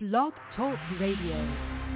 Blog Talk Radio.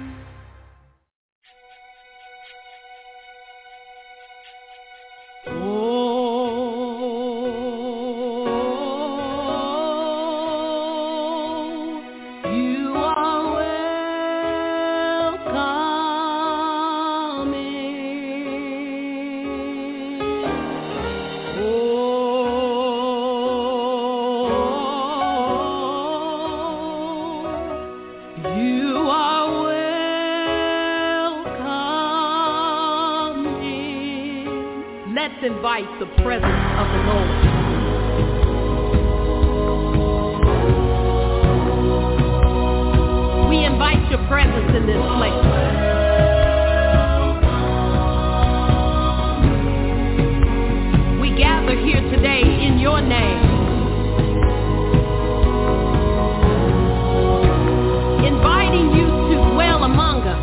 Invite the presence of the Lord. We invite your presence in this place. We gather here today in your name, inviting you to dwell among us.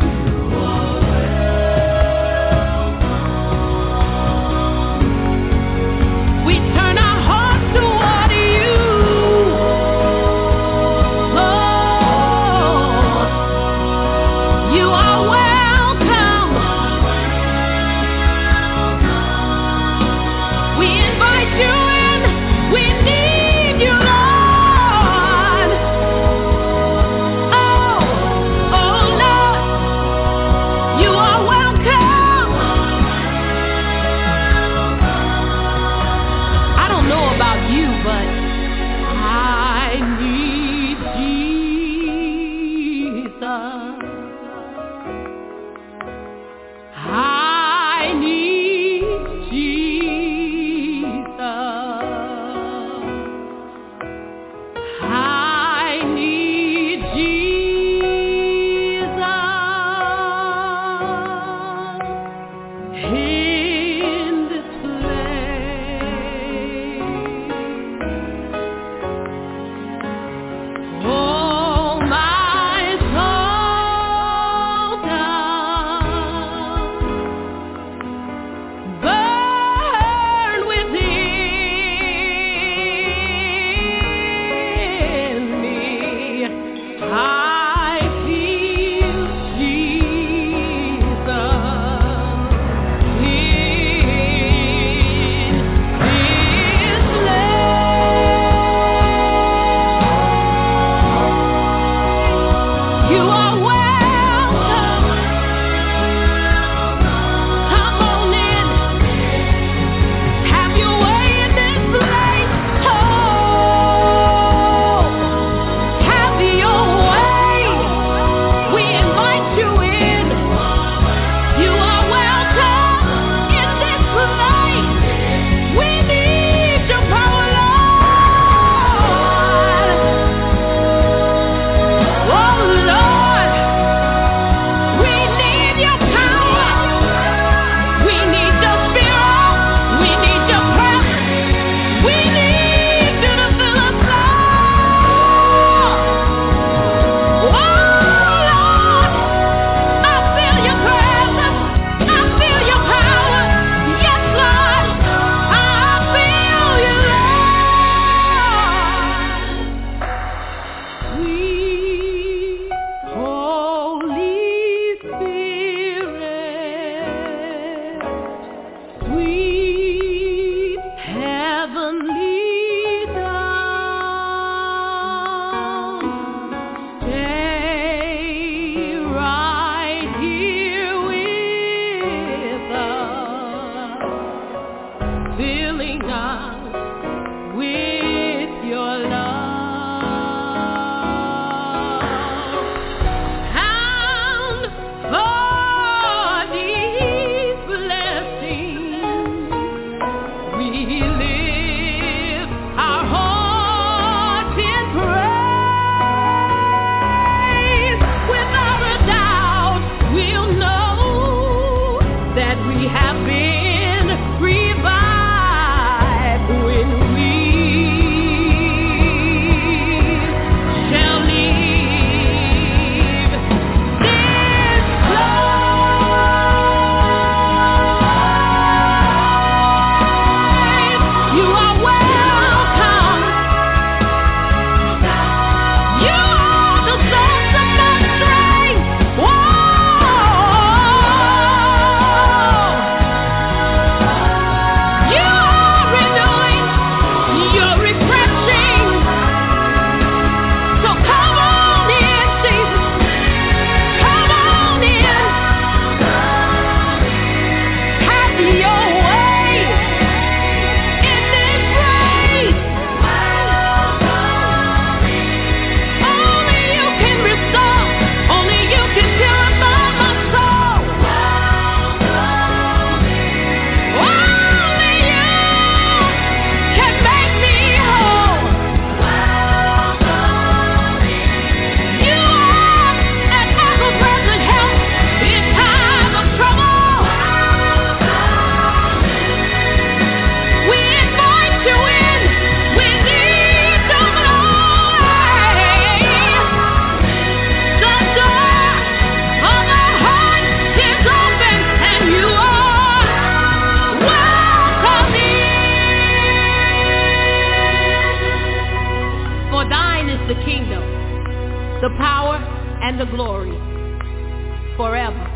the power and the glory forever.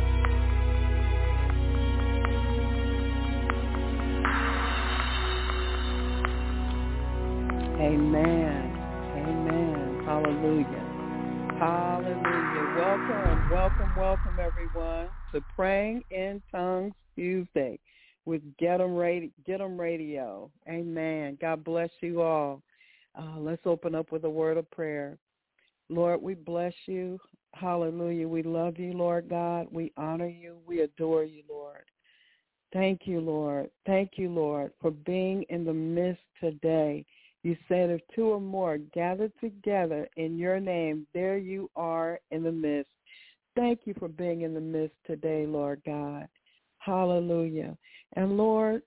Amen. Amen. Hallelujah. Hallelujah. Welcome, everyone, to Praying in Tongues Tuesday with Get 'em Radio. Amen. God bless you all. Let's open up with a word of prayer. Lord, we bless you. Hallelujah. We love you, Lord God. We honor you. We adore you, Lord. Thank you, Lord. Thank you, Lord, for being in the midst today. You said if two or more gathered together in your name, there you are in the midst. Thank you for being in the midst today, Lord God. Hallelujah. And Lord,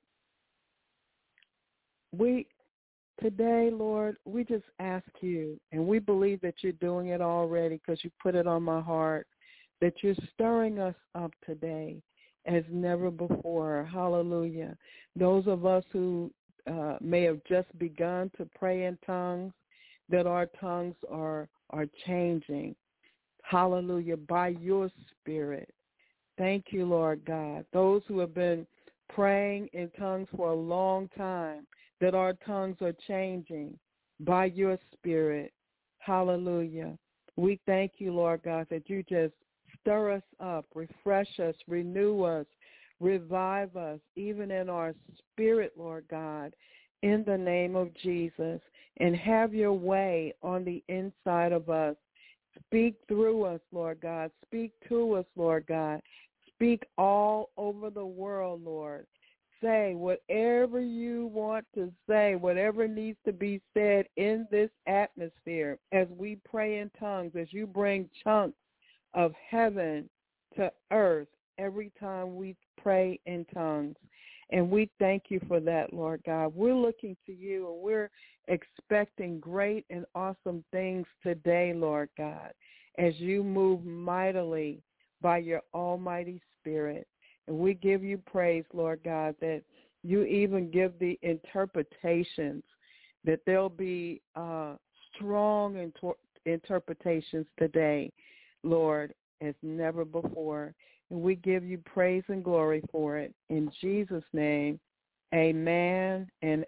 today, Lord, we just ask you, and we believe that you're doing it already because you put it on my heart, that you're stirring us up today as never before. Hallelujah. Those of us who may have just begun to pray in tongues, that our tongues are changing. Hallelujah. By your Spirit. Thank you, Lord God. Those who have been praying in tongues for a long time, that our tongues are changing by your Spirit. Hallelujah. We thank you, Lord God, that you just stir us up, refresh us, renew us, revive us, even in our spirit, Lord God, in the name of Jesus, and have your way on the inside of us. Speak through us, Lord God. Speak to us, Lord God. Speak all over the world, Lord. Say whatever you want to say, whatever needs to be said in this atmosphere as we pray in tongues, as you bring chunks of heaven to earth every time we pray in tongues. And we thank you for that, Lord God. We're looking to you, and we're expecting great and awesome things today, Lord God, as you move mightily by your almighty Spirit. And we give you praise, Lord God, that you even give the interpretations, that there'll be strong interpretations today, Lord, as never before. And we give you praise and glory for it. In Jesus' name, amen and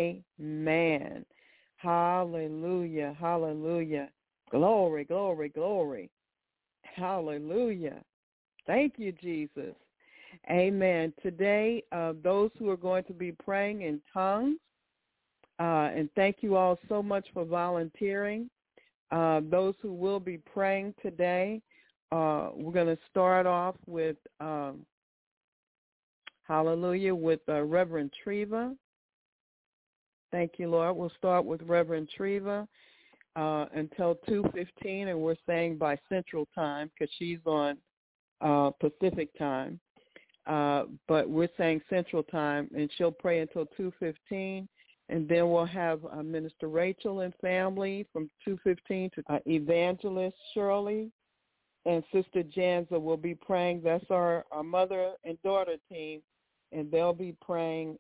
amen. Hallelujah, hallelujah. Glory, glory, glory. Hallelujah. Thank you, Jesus. Amen. Today, those who are going to be praying in tongues, and thank you all so much for volunteering. Those who will be praying today, we're going to start off with, hallelujah, with Reverend Treva. Thank you, Lord. We'll start with Reverend Treva until 2:15, and we're saying by Central Time because she's on Pacific Time. But we're saying Central Time, and she'll pray until 2:15. And then we'll have Minister Rachel and family from 2:15 to Evangelist Shirley. And Sister Janza will be praying. That's our mother and daughter team. And they'll be praying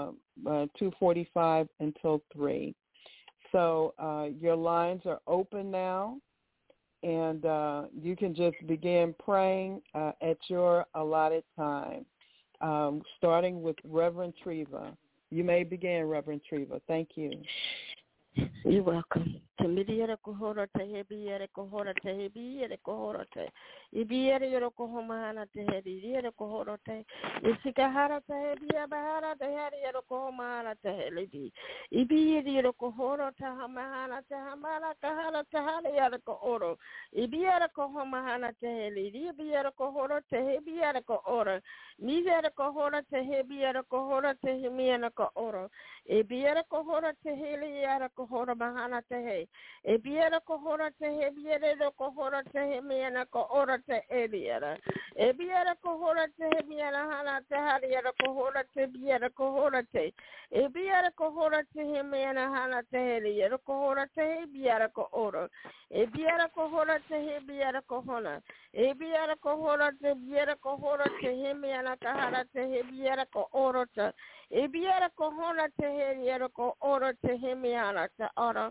2:45 until 3. So your lines are open now. And you can just begin praying at your allotted time, starting with Reverend Treva. You may begin, Reverend Treva. Thank you. You're welcome. Tamidiere kohora te hebiere kohora te hebiere kohora te ibiere yoro kohomana te heriere kohora te isikahara te hebia bahara te heriere kohomana te helibi ibiere yoro kohora te hamana te hamana kahara te heriere kohoro ibiere kohomana te helibi ibiere kohora te hebiere kohora nizere kohora te hebiere kohora te hemiere kohora ibiere kohora te heliere kohora bahana te he ebiere kohora te he biere kohora te he miana kohora te ebiere kohora te he miana hana te hariere kohora te biere kohora te ebiere kohora te he miana hana te heriere kohora te he biere kohora ebiere kohora te he biere kohona ebiere kohora te biere kohora te he miana kahara te he biere kohora te ebiere kohora te heriere kohora te he miana te ora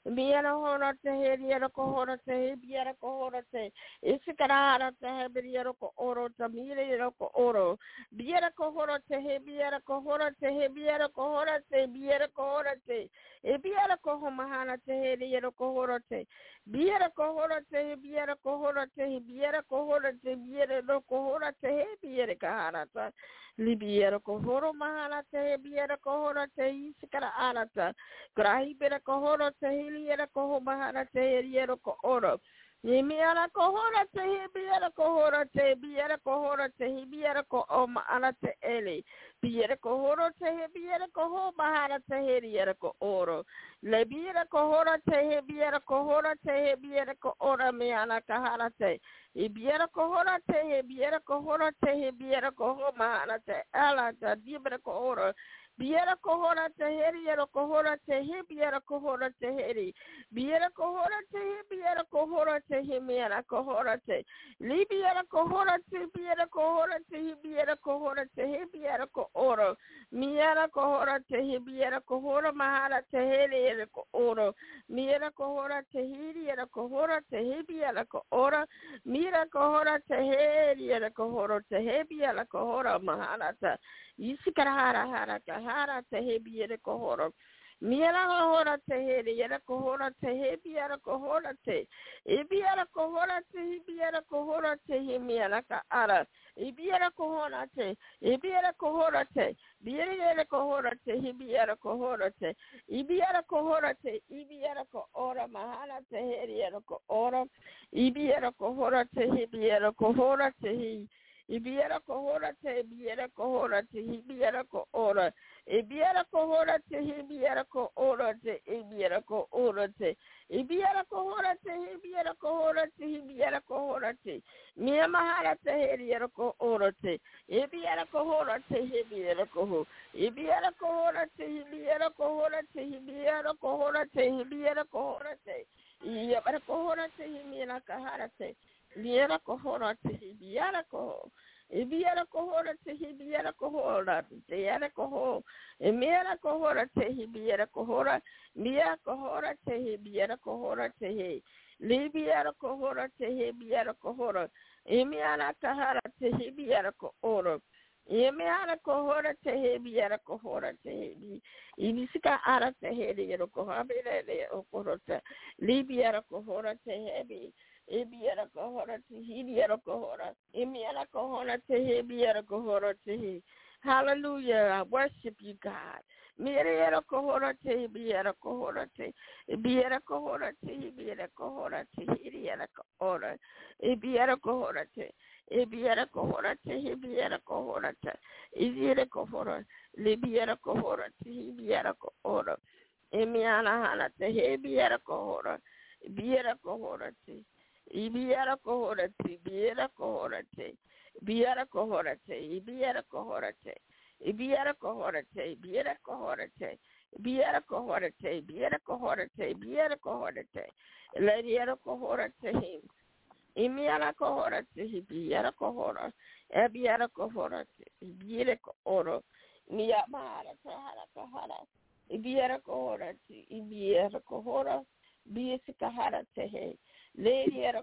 Biera hora te heriera ko hora te biera ko hora te isikara te biera ko oro te biera ko oro biera ko hora te biera ko hora te biera ko hora te biera ko hora te biera ko homahana te heriera ko hora te biera ko hora te biera ko hora te biera ko hora te biera ko hora te biera ka ta libiera ko horo mahana te biera ko hora te isikara arata grahi biera ko hora te Biera ko mahana te biera ko oro. Yemiara ko hora te biera ko hora te biera ko hora te biera ko mahana te ele. Biera ko hora te biera ko mahana te biera ko oro. Le biera ko hora te biera ko hora te biera ko ora meana kahara te. Biera ko hora te biera ko hora te biera ko mahana te ala te biera ko oro. Biera kohora te heri, biera kohora te he, biera kohora te heri. Biera kohora te he, biera kohora te he, biera kohora te. Li biera kohora te, biera kohora te he, biera kohora te he, biera kohora. Miera kohora te he, biera kohora mahara te he, biera kohora. Miera kohora te he, biera kohora te he, biera kohora. Miera kohora te he, biera kohora te he, biera kohora mahara te. Isikara kahara te he biera kohora. Miera kohora te he biera kohora te he biera kohora te. Ibiera kohora te he biera kohora te he miera kahara. Ibiera kohora te. Ibiera kohora te. Biera kohora te he biera kohora te. Ibiera kohora te. Ibiera kohora mahana te he biera kohora. Ibiera kohora te he biera kohora te he. Ibiera kohora te, biera kohora te, biera kohora. Ibiera kohora te, biera kohora te, biera kohora te. Ibiera kohora te, biera kohora te, biera kohora te. Mia mahara te, biera kohora te. Ibiera kohora te, biera kohora. Ibiera kohora te, biera kohora te, biera kohora te, biera kohora te. Ibiera kohora te, biera kahara te. Biera kohora te, biera kohora. Ibiera kohora te biera kohora te era koho. Emiera kohora te biera kohora. Mia kohora te biera kohora te. Libiera kohora te biera kohora. Emiana kahara te biera kohora. Emiana kohora te biera kohora te. Ibisika ara te biera kohora bele kohora. Libiera kohora te hebi. Ibiera kohora te hibiera kohora. Imiera kohora te hibiera kohora te. Hallelujah. I worship you, God. Miriera kohora te hibiera kohora te. Ibiera kohora te hibiera kohora te. Hibiera kohora. Ibiera kohora te. Ibiera kohora te hibiera kohora te. Ibiera kohora. Libiera kohora te hibiera kohora. Imiana hana te hibiera kohora. Ibiera kohora te. Ibiera kohora te, biera kohora te, biera kohora te, ibiera kohora te, ibiera kohora te, biera kohora te, biera kohora te, biera kohora te, biera kohora te, leriera kohora te him, imiera kohora te, biera kohora, biera kohora te, biera kohora, miyamara kahara kahara, ibiera kohora te, ibiera kohora, biera kahara te he. Lady era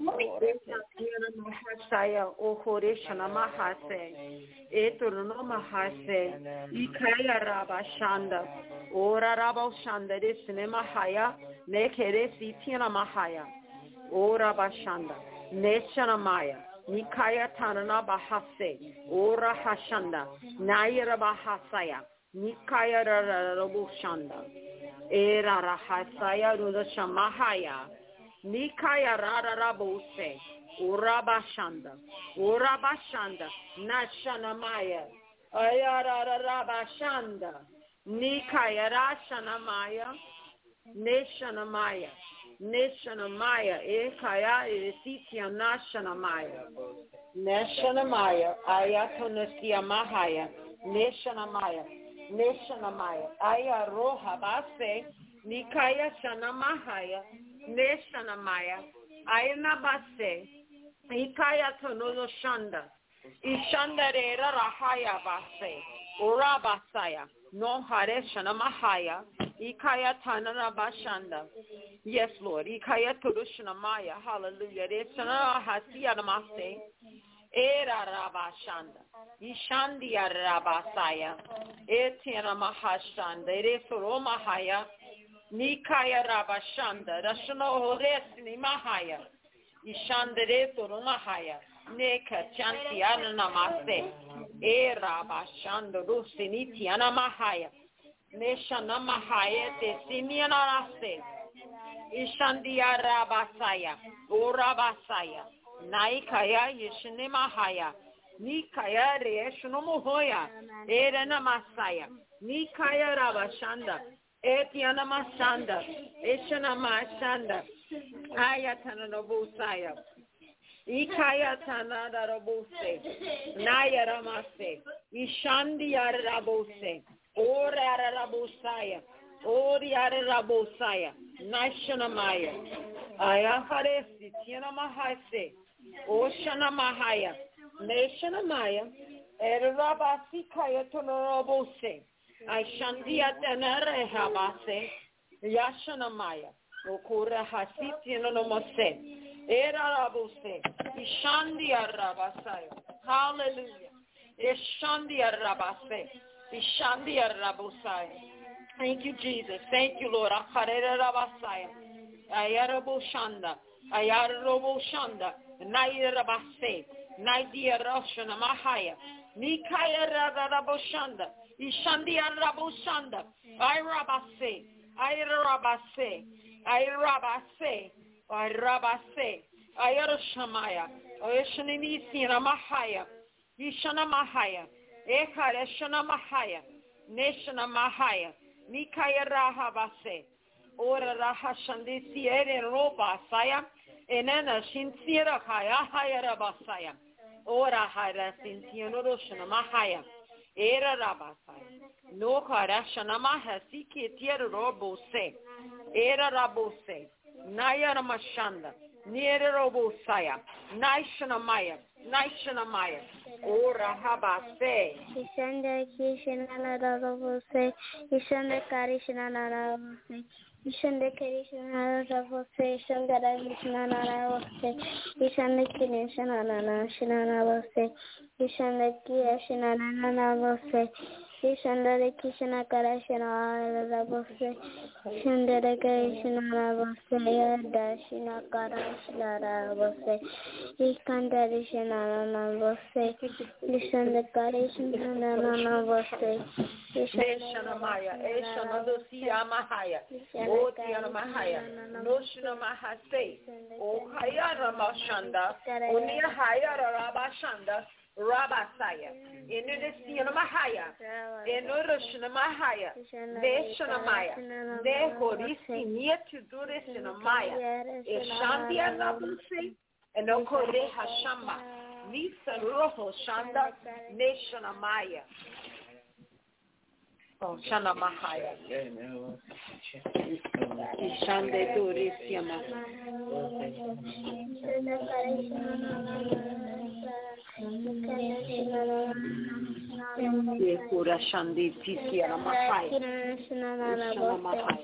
Mahasaya o Horeshana Mahase, Eturno Mahase, Ikaya Rabashanda, Ora Rabashanda, Desine Mahaya, Nekere Sitina Mahaya, Ora Bashanda, Neshana Maya, Nikaya Tanana Bahase, Ora Hashanda, Naira Bahasaya, Nikaya Rabushanda, Era Rahasaya Rudashamahaya. Nikaya rara rabose, urabashanda, nashana maya, ayara rabashanda, nikaya rashana maya, neshana maya, ekaya irisitia nashana maya, ayatonesia mahaya, neshana maya, ayaroha base, nikaya shana mahaya. Neshana Maya, Ayana Base, Ikaya Tonono Shanda, Ishanda Rera Rahaya Base, Urabasaya, No hare shana mahaya. Ikaya tanana bashanda. Yes, Lord. Ikaya turushana maya. Hallelujah. Resana hasiya namaste. Era rabashanda. Ishandia rabasaya. Etiana mahashanda. Eresoro mahaya. Nikaya rabashanda. Rashano horesni mahaya. Ishandere toro mahaya. Neka chantiana namaste. Era bashanda rusiniti anamahaya. Neshana mahaya te simiana nase. Ishandia rabasaya. Urabasaya. Naikaya yeshne mahaya. Nikaya reshno mohoya. Era namasaya. Nikaya rabashanda. Etiana masanda. Eshana mashanda. Ayatana nobusaya. Ikaya tanada rabose. Naya ramase. Ishandi arabose. Ora rabosaya. Ori arabosaya. Nashana maya. Ayaharesi tiana mahase. Oshana mahaya. Nashana maya. Erabasi kaya tonorabose. Aishandia tanare habase. Yashana maya. Okura hasiti no mose. Era rabose. Ishandi arabasaya. Hallelujah. Ishandi arabase. Ishandi arabosaya. Thank you, Jesus. Thank you, Lord. Akarera rabasaya. Ayarabo shanda. Ayarobo shanda. Nairabase. Naidia roshana mahaya. Nikaya rabo shanda. Ishandi arabo shanda. Ayrabase. Ayrabase. Ayrabase. Ayrabase. Ayroshamaya. Oyeshanisi ramahaya. Ishana mahaya. Ekareshana mahaya. Neshana mahaya. Nikaya rahabase. Ora rahashandisi ere roba saya. Enena shinsira kaya hayara basaya. Ora hara sintiano roshana mahaya. Era rabasaya. No karashana mahasi ki tiero robose. Era rabose. Naya ramashanda. Nere robosaya. Naishana maya. Naishana maya. Ora habase. Ishanda kishana rabose. Ishanda karishana rabose. Ishanda karishana rabose. Ishanda karishana rabose. Ishanda kirishana rabose. Ishanda kishana rabose. Ishanda kishana karishana rabose. Ishanda karishana rabose. Yada shina karishana rabose. Ishanda karishana rabose. Ishanda karishana rabose. Ishana maya. Ishana dosia mahaya. O tiana mahaya. Noshina mahase. O hayara mashanda. O nia hayara rabashanda. Rabasaya. Inudisiana mahaya. Inurushina mahaya. Neshana maya. Nehorisi nia tudurisina maya. Ishandia nabuse. Enokore hashama. Nisa roho shanda. Neshana maya. Oh, Shana Mahaya. Ishande Durisiama. Yekura Shandi Tisiana Mahaya. Shana Mahaya.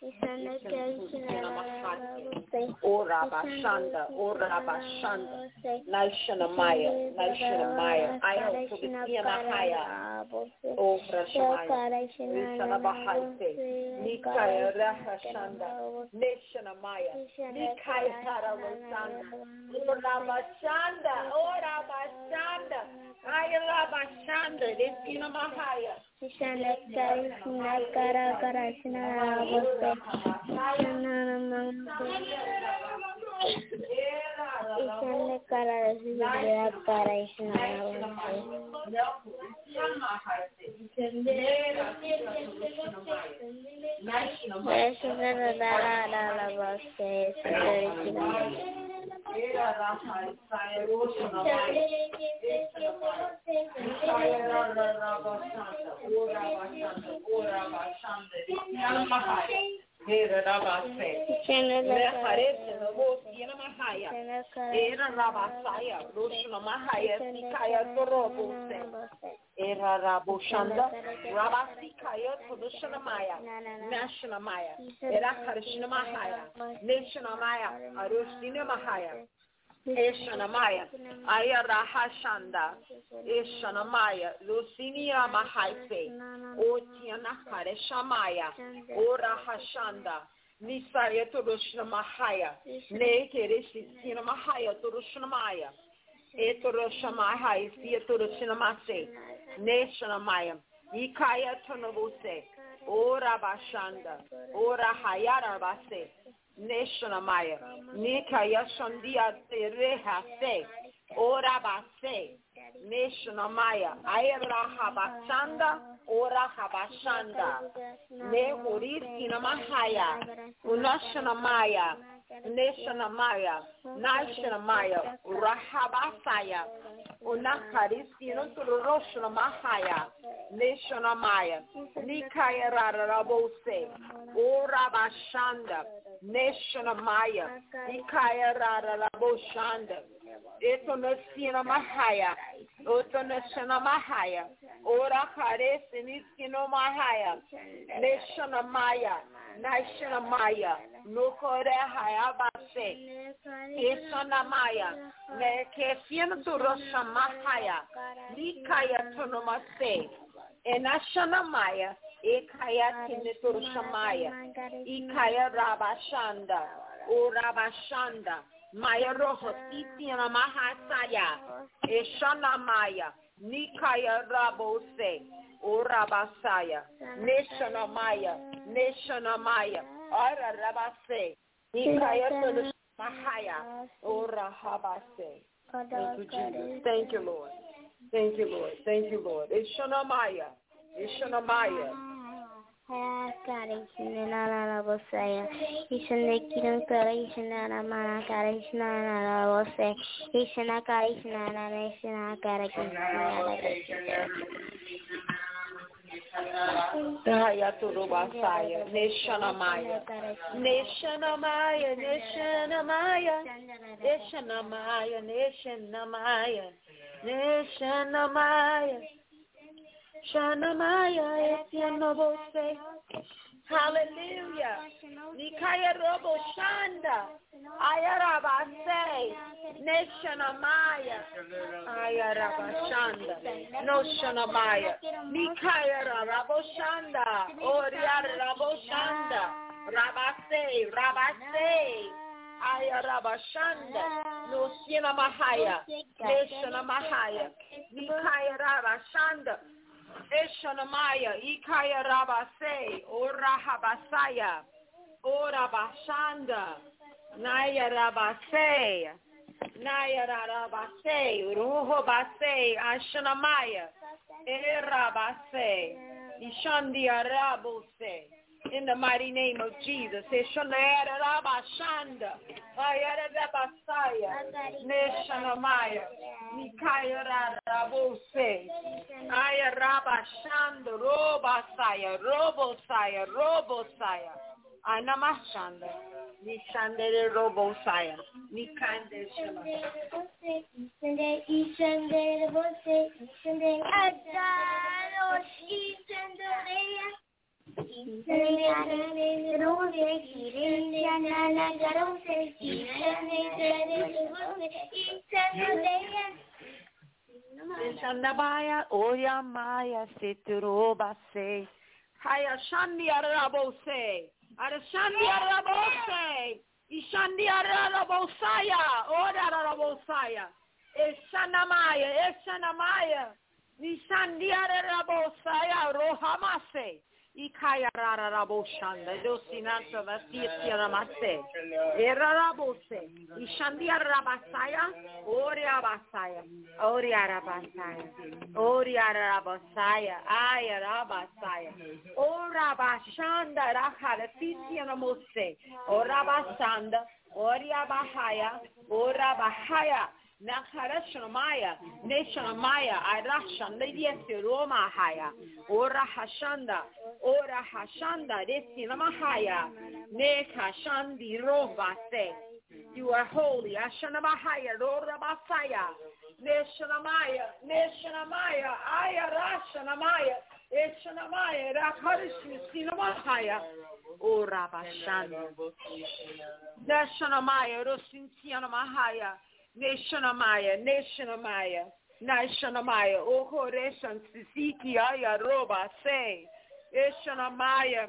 Ora Bashanda, Ora Bashanda, Naishana Maya, Naishana Maya, I hope to be Haya, O Rashamaya, Nisana Bahai, Nikaya Rahashanda, Nashana Maya, Nikaya Tara Rosanda, Ora Bashanda, Ora Bashanda, Ayala Bashanda, Nisina Mahaya. Ishanda kara karashina rabose. Ishanda karashina karashina Era rabase. Le harese no bosina mahaya. Era rabasaya. Roshna mahaya. Sikaya torobose. Era raboshanda. Rabasikaya torushna maya. Nashna maya. Era karishna mahaya. Nashna maya. Arushina mahaya. Eshanamaya, Ayarahashanda, Eshanamaya, Lucinia Mahaife, Otiana Hareshamaya, Ora Hashanda, Nisaya Turushna Mahaya, Nekerisina Mahaya Turushnamaya, Eturushamahai, Fiaturushnamase, Neshanamaya, Ikaya Tunabuse, Ora Bashanda, Ora Hayara Base. Neshanamaya, Nikaya Shandia Terehase, Ora Base, Neshanamaya, Ayra Habashanda, Ora Habashanda, Ne Urisina Mahaya, Unashanamaya, Neshanamaya, Nashanamaya, Rahabasaya, Unakarisino Turoshna Mahaya, Neshanamaya, Nikaya Rabose, Ora Bashanda. Neshanamaya, Nikaya Rara Boshanda, Etonesina Mahaya, Otonesana Mahaya, Ora Kares and Iskino Mahaya, Neshanamaya, Nashanamaya, Nukore Hayabase, Eshanamaya, Nekesian Turosha Mahaya, Nikaya Tonomase, and Ashanamaya. Ekaya Tinitur Shamaya, Ikaya Rabashanda, O Rabashanda, Maya Roho, Titiana Mahasaya, Eshana Maya, Nikaya Rabose, O Rabasaya, Neshana Maya, Ara Rabase, Nikaya Mahaya, O Rahabase. Thank you, Jesus. Thank you, Lord. Thank you, Lord. Thank you, Lord. Eshana Maya, Eshana Maya. Karishna Bosaya, Ishana Kiran Karishna Mana Karishna Bose, Ishana Karishna Nashana Karishna. Dayaturubasaya, Neshanamaya, Neshanamaya, Neshanamaya, Neshanamaya, Neshanamaya, Neshanamaya. Shanamaya, Etianobose. Hallelujah. Nikaya Robo Shanda. Ayarabase. Neshanamaya. Ayarabashanda. No Shanamaya. Nikaya Rabo Shanda. Oriar Rabo Shanda. Rabase. Rabase. Ayarabashanda. No Sinamahaya. Neshanamahaya. Nikaya Rabashanda. Eshanamaya, Ikaya Rabase, Ora Habasaya, Ora Bashanda, Naya Rabase, Ruho Base, Ashanamaya, Erabase, Ishandia Rabose. In the mighty name of Jesus, Eshanaya Rabashanda, Ayara Rabasaya, Neshanamaya, Nikaya Rabose, Aya Rabashanda, Robosaya, Anamashanda, Nishandere Robosaya, Nikande Shama. Shandabaya, Oya Maya, Siturobase, Haya Shandi Arabose, Arashandi Arabose, Ishandi Arabosaya, Oda Arabosaya, Eshanamaya, Nishandi Arabosaya, Rohamase. Ikaya rara raboshanda, dosinanta vastia ramase, erarabose, ishandia rabasaya, oria rabasaya, aya rabasaya, ora bashanda rakhala fisia ramose, ora basanda, oria bahaya, Nakarashanamaya, Neshanamaya, Arashanda, Roma Haya, Ora Hashanda, Desinamahaya, Nekashandi Robase. You are holy. Ashanamahaya, Rora Basaya, Neshanamaya, Ayarashanamaya, Eshanamaya, Rakarishi, Sinamahaya, Ora Bashanda, Neshanamaya, Rosintianamahaya. Neshanamaya, Ohoreshan Sisiki Aya Roba say, Eshanamaya,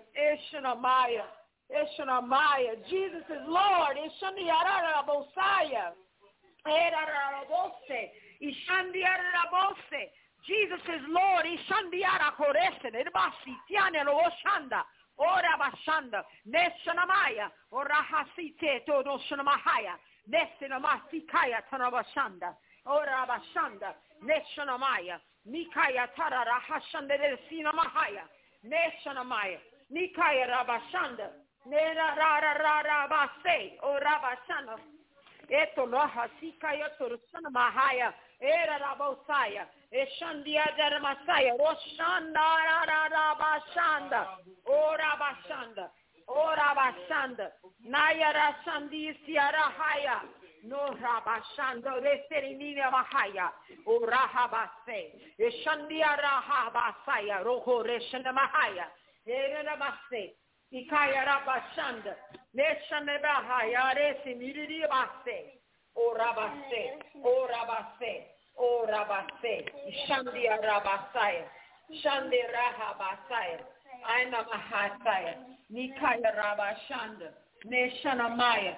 Jesus is Lord, Eshandiara Bosaya, Erarabose, Ishandiarabose, Jesus is Lord, Ishandiara Koresen, Erbasi, Tiana Oshanda, Ora Bashanda, Neshanamaya, Ora Hasite, Todo Shanamahaya. Nesinamastikaya Tanabashanda, Ora Bashanda, Neshanamaya, Nikaya Tarara Hashanda Sinamahaya, Neshanamaya, Nikaya Rabashanda, Nera Rara Base, Ora Bashanda, Eto Loha Sikaya Tursanamahaya, Era Rabosaya, Eshandia Daramasaya, Roshanda Rabashanda, Ora Bashanda. Ora Bashanda, Nayara Shandi Siara Haya, No Rabashanda, Reserinina Mahaya, Ora Habase, Eshandia Rahabasaya, Roho Reshana Mahaya, Era Base, Ikaya Rabashanda, Neshanebahaya, Resimiri Base, Ora Base, Shandia Rabasaya, Shandi Rahabasaya. Aina Mahasaya, Nikaya Rabashanda, Neshanamaya,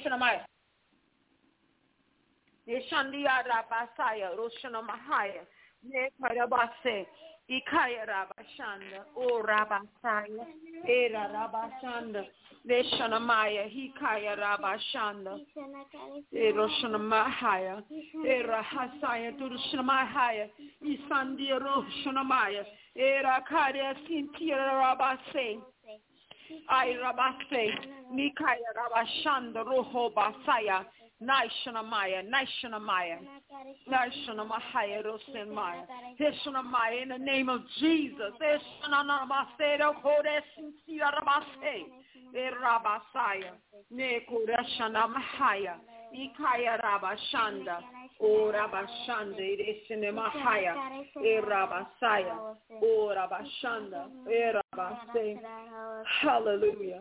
Neshandia Rabasaya, Roshanamahaya, Nekarabase, Ikaya Rabashanda, O Rabasaya, Era Rabashanda, Neshanamaya, Hikaya Rabashanda, Eroshanamahaya, Era Hasaya, Durushanamahaya, Isandia Roshanamaya, Era Karia Sintia Rabase, I Rabase, Nikaya Rabashanda, Roho Basaya, Naishanamaya, Rosenmaya, Hishanamaya, in the name of Jesus, Hishanamase, Kodesintia Rabase, Erabasaya, Nekurashanamahaya, Ikaya Rabashanda, O Rabashanda, Eresinamahaya, Erabasaya, O Rabashanda, Erabase. Hallelujah.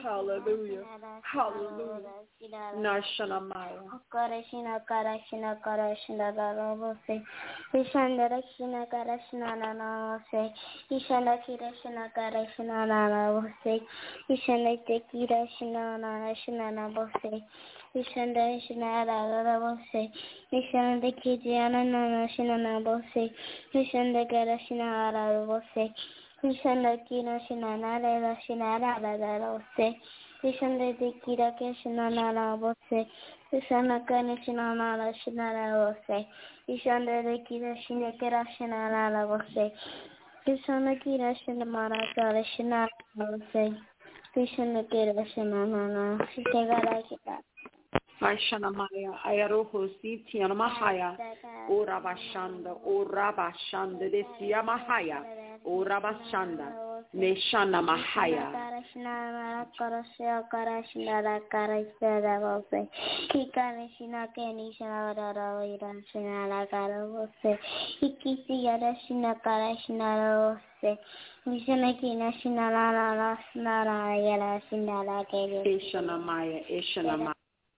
Nashanamaya. Karashina Rabose, Ishandarashina Karashina Nanose, Ishandakirashina Karashina Nanose, Ishandakirashina Nanashina Nabose, Ishandashina Rabose, Ishandakidiana Nanashina Nabose, Ishandakarashina Rabose, Ishandakirashina Narashina Rabose, Ishandakira Kashina Nabose, Ishandakanashina Narashina Ishandakira Shinakarashina Rabose, Ishandakira Shinamarashina Rabose, Ishandakira Shinana, Shitagarashita. Aishanamaya, Ayaroho, Sitiana Mahaya, O Rabashanda, Desia Mahaya, O Rabashanda, Neshana Mahaya. Ishanamaya.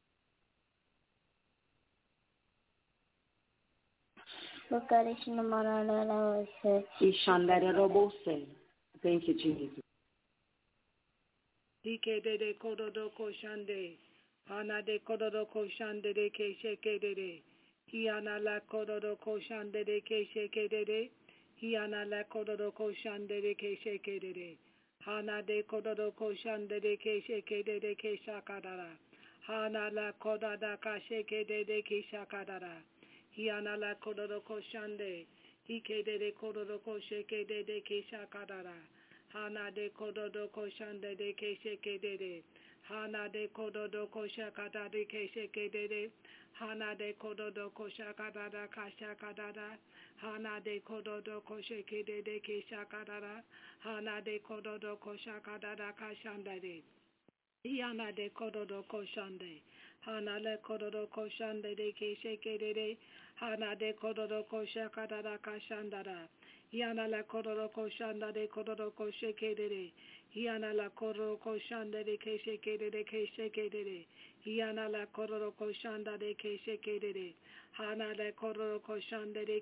Thank you, Jesus. Dike kododoko shande, ana de kododoko shande de ke sheke de, hiana la kododoko shande de ke sheke de, hiana la kododoko shande de ke sheke de, hana de kododoko shande de ke sheke de ke shakadara, hana la kodada ka sheke de ke shakadara, hiana la kododoko shande, hike de kododoko sheke de ke shakadara. Hana de kododo koshande de ke sheke de. Hana de kododo koshakada de keshekede. Hana de kododo koshakada kashakada. Hana de kododo koshekede de keshakada. Hana de kododo koshakada kashandade. Yana de kododo koshande. Hana le kododo koshande de keshekede. Hana de kododo koshakada kashandada. Yana la kododo koshanda de kododo koshekede. Yana la kododo koshanda de keshekede. Yana la kododo koshanda de keshekede. Hana le kododo koshanda de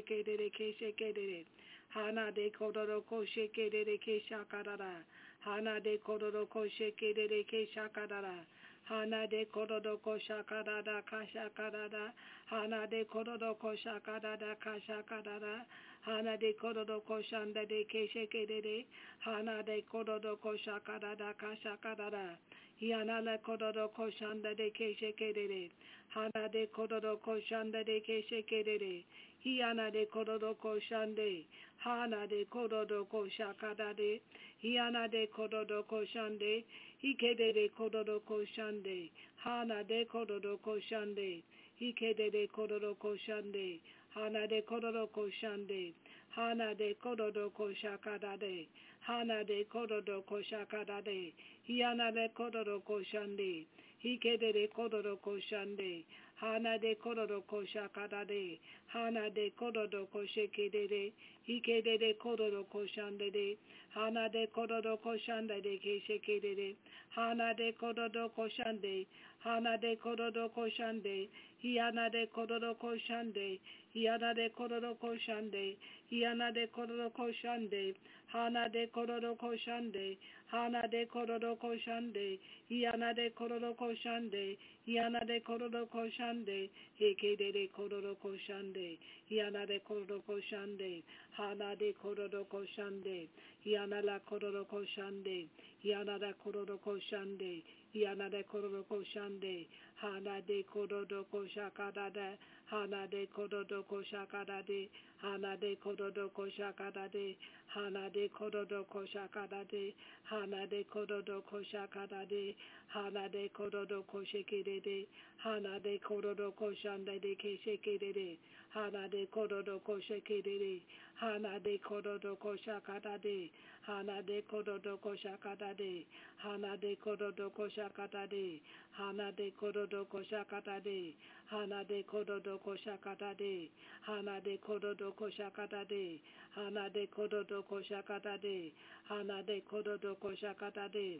keshekede. Hana de kododo koshekede de keshakada. Hana de kododo koshekede de keshakada. Hana de kododo koshakada kashakada. Hana de kododo koshakada kashakada. Hana de kododo koshanda de keshekede. Hana de kododo koshakada kashakada. Yana le kododo koshanda de keshekede. Hana de kododo koshanda de keshekede. Yana de kododo koshande. Hana de kododo koshakada de. Yana de kododo koshande. Ikede de kododo koshande. Hana de kododo koshande. Ikede de kododo koshande. Hana de kododo koshande. Hana de kododo koshakada de. Hana de kododo koshakada de. Yana de kododo koshande. Ikede de kododo koshande. Hana de kododo koshakada de. Hana de kododo koshekede de. Ikede de kododo koshande de. Hana de kododo koshande de keshekede de. Hana de kododo koshande. Hana de kododo koshande. Yana de kododo koshande. Yana de kododo koshande. Yana de kododo koshande. Hana de kododo koshande. Hana de kododo koshande. Yana de kododo koshande. Yana de kododo koshande. Ekede de kododo koshande. Yana de kododo koshande. Hana de kododo koshande. Yana la kododo koshande. Yana da kododo koshande. Yana de kododo koshande. Hana de kododo koshakada de. Hana de kododo koshakada de. Hana de kododo koshakada de. Hana de kododo koshakada de. Hana de kododo koshakada de. Hana de kododo koshekede de. Hana de kododo koshande de keshekede de. Hana de kododo koshekede de. Hana de kododo koshakada de. Hana de kododo koshakada de. Hana de kododo koshakada de. Hana de kododo koshakada de. Hana de kododo koshakada de. Hana de kododo koshakada de. Hana de kododo koshakada de. Hana de kododo koshakada de.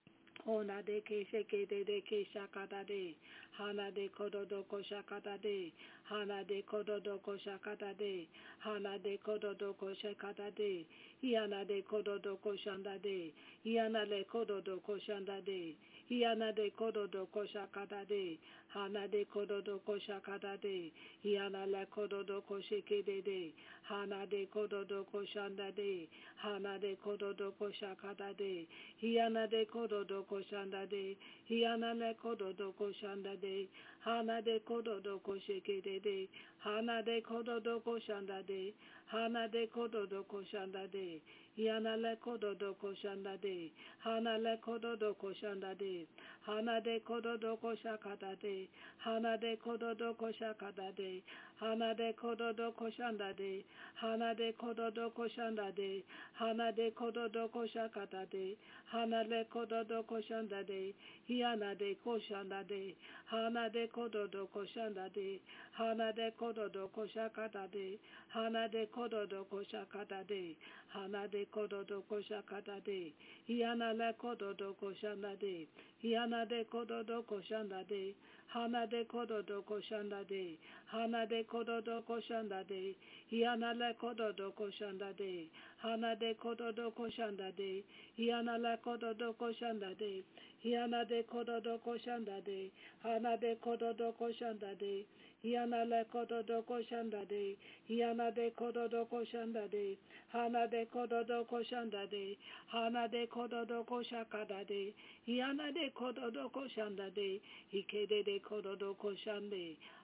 Hona de keshekede de keshakada de. Hana de kododo koshakada de. Hana de kododo koshakada de. Hana de kododo koshakada de. Yana de kododo koshanda de. Yana le kododo koshanda de. Yana de kododo koshakada de. Hana de kododo koshakada de. Yana le kododo koshekede de. Hana de kododo koshanda de. Hana de kododo koshakada de. Yana de kododo koshanda de. Yana le kododo koshanda de. Hana de kododo koshekede de. Hana de kododo koshanda de. Hana de kododo koshanda de. Yana le kododo koshanda de. Hana le kododo koshanda de. Hana de kododo koshakada de. Hana de kododo koshakada de. Hana de kododo koshanda de. Hana de kododo koshanda de. Hana de kododo koshakada de. Hana le kododo koshanda de. Yana de koshanda de. Hana de kododo koshanda de. Hana de kododo koshakada de. Hana de kododo koshakada de. Hana de kododo koshakada de. Yana le kododo koshanda de. Yana de kododo koshanda de. Hana de kododo koshanda de. Hana de kododo koshanda de. Yana le kododo koshanda de. Hana de kododo koshanda de. Yana le kododo koshanda de. Yana de kododo koshanda de. Hana de kododo koshanda de. Yana le kododo koshanda de. Yana de kododo koshanda de. Hana de kododo koshanda de. Hana de kododo koshakada de. Yana de kododo koshanda de. Ikede de kododo koshande.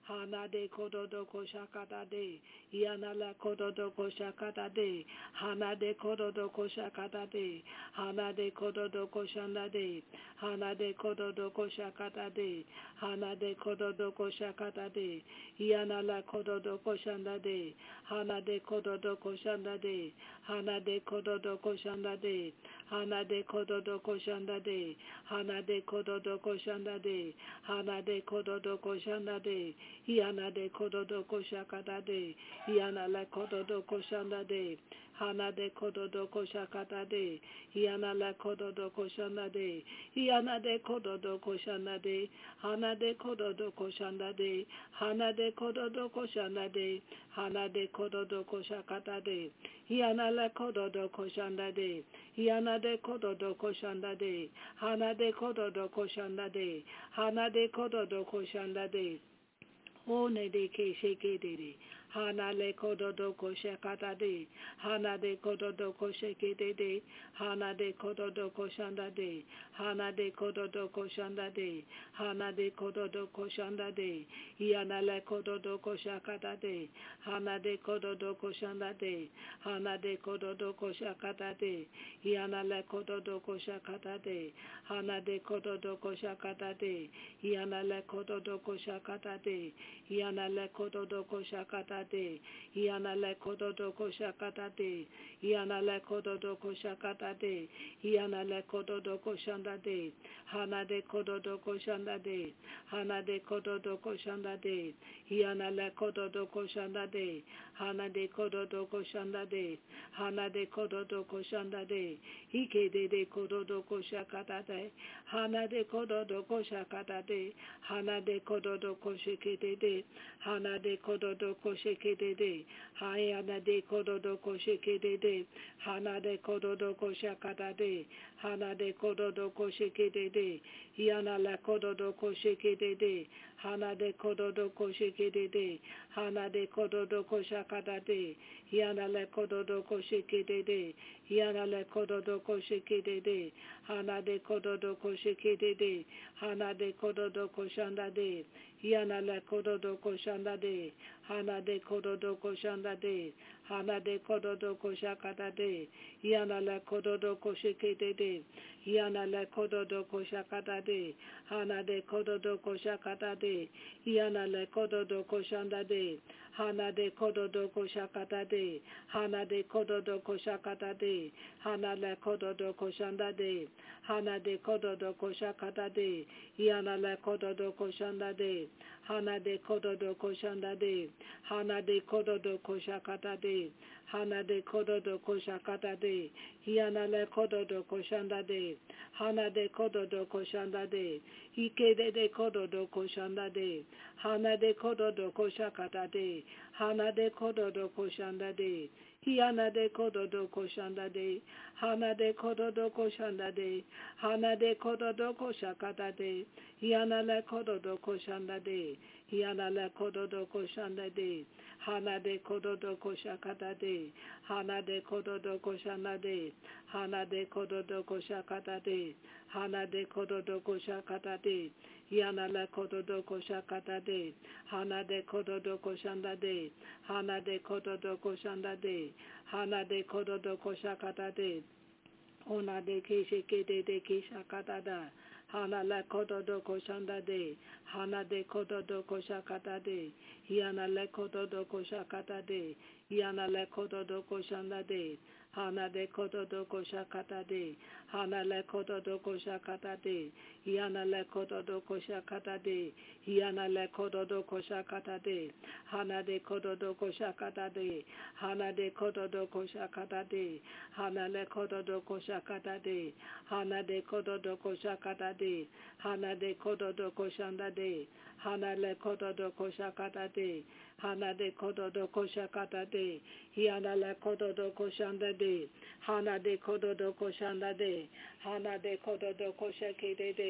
Hana de kododo koshakata de. Yana la kododo koshakata de. Hana de kododo koshakata de. Hana de kododo koshanda de. Hana de kododo koshakata de. Hana de kododo koshakata de. Yana la kododo koshanda de. Hana de kododo koshanda de. Hana de kododo koshanda de. Hana de kododo koshanda de. Hana de kododo koshanda de. Hana de kododo koshanda de. Yana de kododo koshakata de. Yana la kododo koshanda de. Hana de kododo koshakata de. Yana la kododo koshanda de. Yana de kododo koshanda de. Hana de kododo koshanda de. Hana de kododo koshanda de. Hana de kododo koshakata de. Yana la kododo koshanda de. Yana de kododo koshanda de. Hana de kododo koshanda de. Hana de kododo koshanda de. One de ke sheke de. Hana le kododo koshakata de. Hana de kododo kosheke de. Hana de kododo koshanda de. Hana de kododo koshanda de. Hana de kododo koshanda de. Yana le kododo koshakata de. Hana de kododo koshanda de. Hana de kododo koshakata de. Yana le kododo koshakata de. Hana de kododo koshakata de. Yana le kododo koshakata de. Yana le kododo koshakata de. Yana le kododo koshakata de. Yana le kododo koshakata de. Yana le kododo koshanda de. Hana de kododo koshanda de. Hana de kododo koshanda de. Yana le kododo koshanda de. Hana de kododo koshanda de. Hana de kododo koshanda de. Ike de kododo koshakata de. Hana de kododo koshakata de. Hana de kododo koshikete de. Hana de kododo koshikete de. Hayana de kododo koshikete de. Hana de kododo koshakata de. Hana de kododo koshikete de. Yana la kododo koshikete de. Hana de kododo koshikete de. Hana de kododo koshakata de. Yana la kododo koshikete de. Yana la kododo koshikete de. Hana de kododo koshikete de. Hana de kododo koshanda de. Yana la kododo koshanda de. Hana de kododo koshanda de. Hana de kododo koshakata de. Yana la kododo koshikete de. Yana la kododo koshakata de. Hana de kododo koshakata de. Yana la kododo koshanda de. Hana de kododo koshakata de. Hana de kododo koshakata de. Hana la kododo koshanda de. Hana de kododo koshakata de. Yana la kododo koshanda de. Hana de kododo koshanda de. Hana de kododo koshakata de. Hana de kododo koshakata de. Yana la kododo koshanda de. Hana de kododo koshanda de. Ike de kododo koshanda de. Hana de kododo koshakata de. Hana de kododo koshanda de. Yana de kododo koshanda de. Hana de kododo koshanda de. Hana de kododo koshakata de. Yana la kododo koshanda de. Yana la kododo koshanda de. Hana de kododo koshakata de. Hana de kododo koshanda de. Hana de kododo koshakata de. Hana de kododo koshakata de. Yana la kododo koshakata de. Hana de kododo koshanda de. Hana de kododo koshanda de. Hana de kododo koshakata de. Ona de kesheke de keshakata da. Hana la kododo koshanda de. Hana de kododo koshakata de. Yana la kododo koshakata de. Yana la kododo koshanda de. Hana de kododo koshakata de. Hana la kododo koshakata de. Yana la kododo koshakata de. Yana la kododo koshakata de. Hana de kododo koshakata de. Hana de kododo koshakata de. Hana la kododo koshakata de. Hana de kododo koshakata de. Hana de kododo koshanda de. Hana le kododo koshakata de. Hana de kododo koshakata de. Yana le kododo koshanda de. Hana de kododo koshanda de. Hana de kododo koshakete de.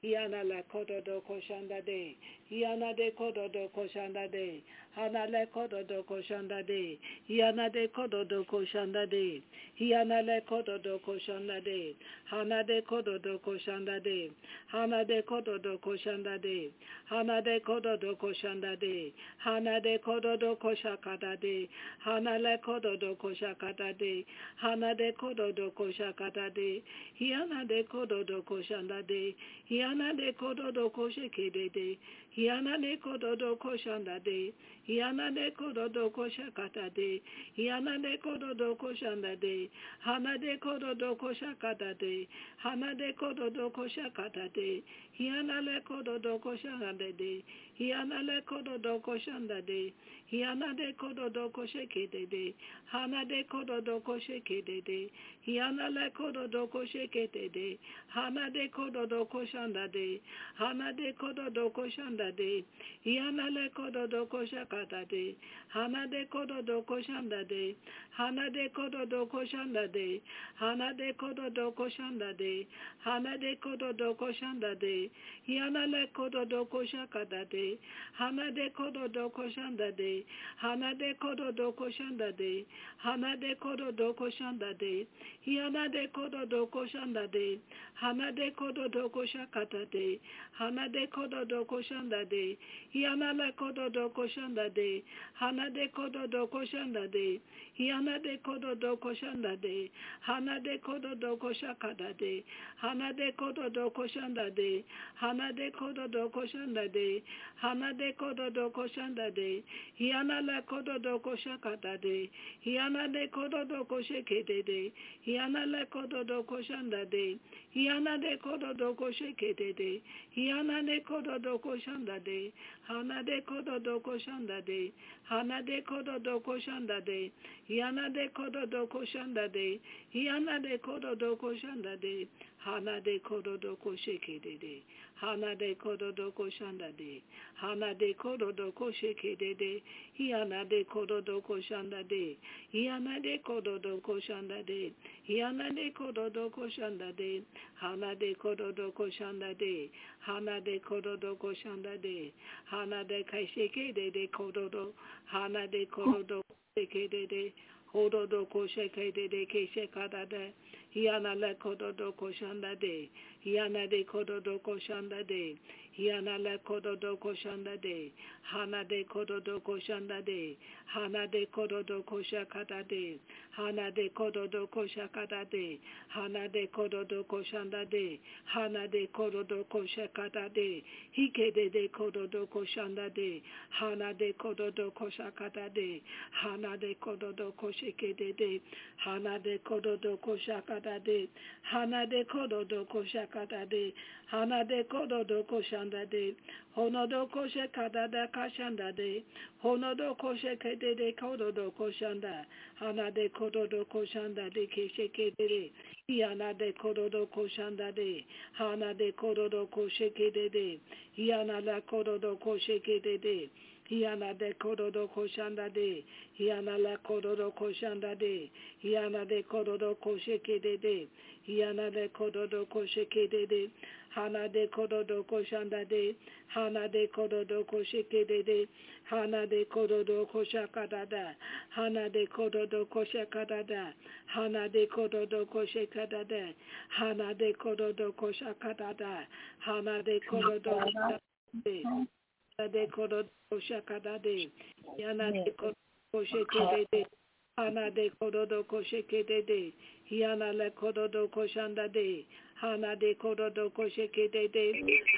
Hiana la kododo koshanda de. Hiana de kododo koshanda de. Hana le kododo koshanda de. Hiana de kododo koshanda de. Hiana le kododo koshanda de. Hana de kododo koshanda de. Hana de kododo koshanda de. Hana de kododo koshanda de. Hana de kododo koshakada de. Hana le kododo koshakada de. Hana de kododo koshakada de. Hiana de kododo koshanda de. Hiana de kododo koshekede de. Hiana de kododo koshanda de. Hiana de kododo koshakada de. Hiana de kododo koshanda de. Hana de kododo koshakada de. Hana de kododo koshakada de. Hiana le kododo koshanda de. Hiana le kododo koshanda de. Hiana de kododo koshekede de. Hana de kododo koshekede de. Hiana le kododo koshekede de. Hana de kododo koshanda de. Hana de kododo koshanda de. Hiana le kododo koshakada de. Hana de kododo koshanda de. Hana de kododo koshanda de. Hana de kododo koshanda de. Hana de kododo koshanda de. Hiana le kododo koshakada de. Hana de kododo koshanda de. Hana de kododo koshanda de. Hana de kododo koshanda de. Hiana de kododo koshanda de. Hana de kododo koshakada de. Hana de kododo koshanda de. Hiana le kododo koshanda de. Hana de kododo koshanda de. Hiana de kododo koshanda de. Hana de kododo koshakada de. Hana de kododo koshanda de. Hana de kododo koshanda de. Hana de kododo koshanda de. Hiana le kododo koshakada de. Hiana de kododo koshekede de. Hiana le kododo koshanda de. Hiana de kododo koshekede de. Hiana de kododo koshanda de. Hana de kododo koshanda de. Hana de kododo koshanda de. Hiana de kododo koshanda de. Hiana de kododo koshanda de. Hana de kododo koshekede de. Hana de kododo koshanda de. Hana de kododo koshekede de. Hiana de kododo koshanda de. Hiana de kododo koshanda de. Hiana de kododo koshanda de. Hana de kododo koshanda de. Hana de kododo koshanda de. Hana de kashekede de kododo. Hana de kododo koshekede de. Hododo koshekede de keshekada de. Hiana le kododo koshanda de. Hiana de kododo koshanda de. Hiana le kododo koshanda de. Hana de kododo koshanda de. Hana de kododo koshakada de. Hana de kododo koshakada de. Hana de kododo koshanda de. Hana de kododo koshakada de. Hikede de kododo koshanda de. Hana de kododo koshakada de. Hana de kododo koshekede de. Hana de kododo koshakada de. Hana de kododo koshakada de. Hana de kododo koshanda de. Honodo koshakada de kashanda de. Honodo koshekede de kododo koshanda. Hana de kododo koshanda de keshekede de. Hiana de kododo koshanda de. Hana de kododo koshekede de. Hiana la kododo koshekede de. Hiana de kododo koshanda de. Hiana la kododo koshanda de. Hiana de kododo koshekede de. Hiana de kododo koshekede de. Hana de kododo koshanda de. Hana de kododo koshekede de. Hana de kododo koshakada da. Hana de kododo koshakada da. Hana de kododo koshakada da. Hana de kododo koshakada da. Hana de kododo koshakada da. De kododo koshakada de. Yana de kododo koshekede de. Hana de kododo koshekede de. Yana le kododo koshanda de. Hana de kododo koshekede de.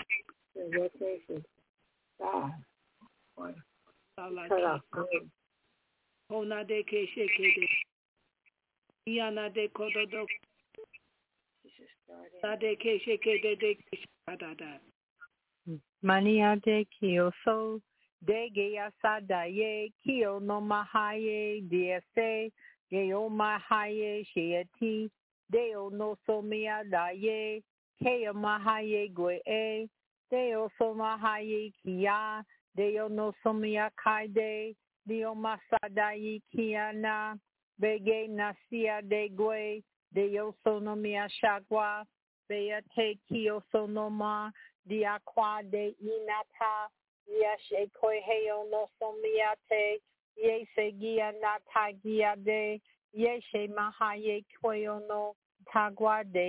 Hona de keshekede. Yana de kododo. De keshekede de keshakada da. Mania de Kyoso, de Gayasada ye, Kyo no Mahaye, DSA, Geo Mahaye, Shiati, Deo no Somia Daye, Keo Mahaye Gwe, Deo Somahaye Kia, Deo no Somia Kaide, Deo Masadayi Kiana, Bege Nasia de Gwe, Deo Sonomia Shagwa, Bea Te Kyo Sonoma, dia kwa de inata, yeshe koi heo no somiate, yese gia nata gia de, yeshe maha ye koyo no, tagwa de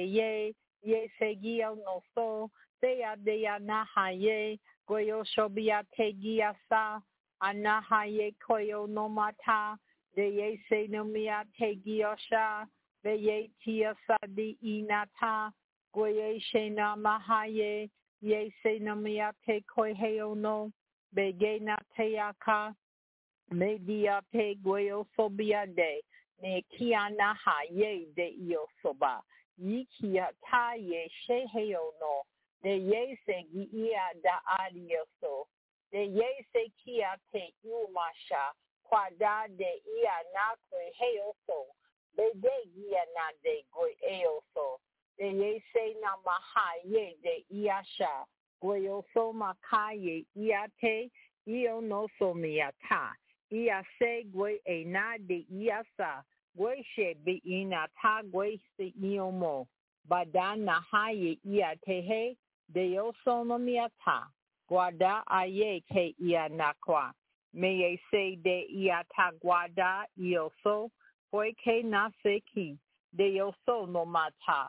yese gia no so, dea naha ye, goyo shobiate gia sa, anaha ye koyo no mata, de yese no miate giosha, de ye tia sa di inata, goye shena mahaye, ye se no miate koi heo no, bege na teaka, me dia te goyo sobia de, ne kia naha ye de io soba, yi kia ta ye she heo no, de ye se gi ia da adioso, de ye se kia te umasha, kwada de ia na koi heo so, be de gia na de goi eo so, de ye se na maha ye de iasha, goyo so makaye iate, io no so miata, ia se goi e na de iasa, goi she be ina ta goi se iomo, badana haye iate he, de yo so no miata, guada aye ke ia nakwa, me ye se de iata guada io so, goi ke na se ki, de yo so no mata,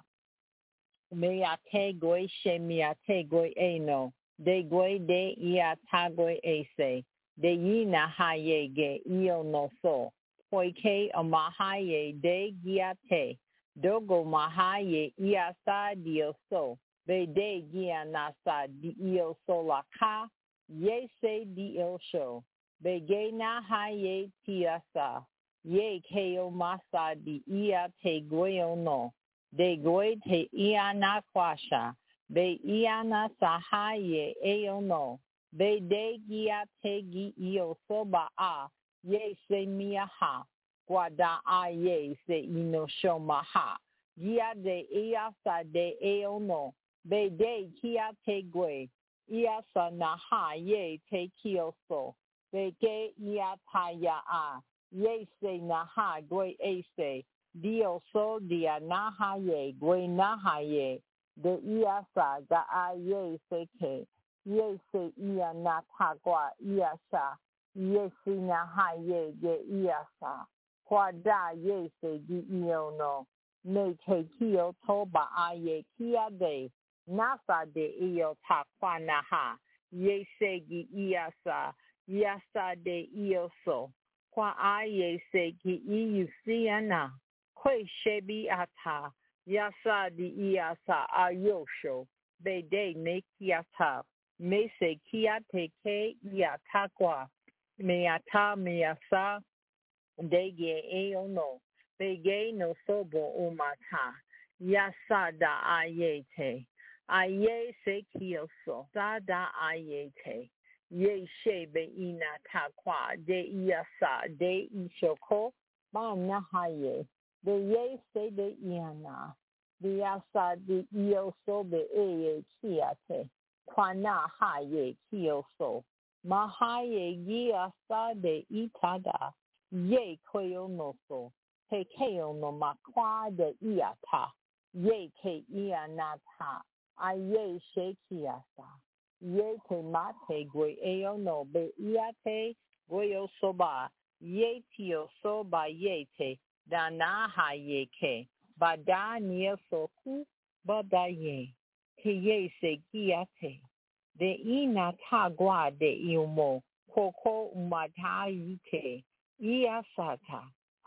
me ate goi she mi ate goi eno, de goi de ia ta goi ese, de yina haye ge io no so, poike amahaye de giate, dogo mahaye ia sa dio so, be de gia nasa di io so la ka, ye se di il show, be ge na haye tiasa, ye keo masa di ia te goyo no, de goe te iana kwasha, be iana sahaye eo no, be de gia te gi io soba a, ye se mia ha, guada a ye se ino shoma ha, gia de iasa de eo no, be de kia te goe, iasa na ha ye te kio so, be ge ia taya a, ye se na ha goe ese, dio so dia naha ye, gwe naha ye, de iasa ga a ye se ke, ye se ia na tagwa iasa, ye si naha ye ge iasa, kwa da ye se gi io no, me te kio toba a ye kia de, nasa de io ta kwa naha, ye se gi iasa, iasa de io so, kwa a ye se gi iu siana, kwe shebi ata, yasa di iasa ayosho, be de me kiata, me se kiate ke iata kwa, me ata me asa, de ge eo no, be ge no sobo umata, yasa da ayete, aye se kioso, sa da ayete, ye shebe ina takwa, de iasa, de ishoko, ma nahaye, de ye se de iana, de asa de ioso be eye kiate, kwana haye kioso, mahaye giasa de itada, ye koyo noso, te keo no makwa de iata, ye ke ianata, aye shekiasa, ye te mate gwe eo no be iate, goyo soba, ye tio soba ye te, dana ha ye ke, bada nia soku, bada ye, te ye se giate, de ina tagwa de iomo, koko umata ite, ia sata,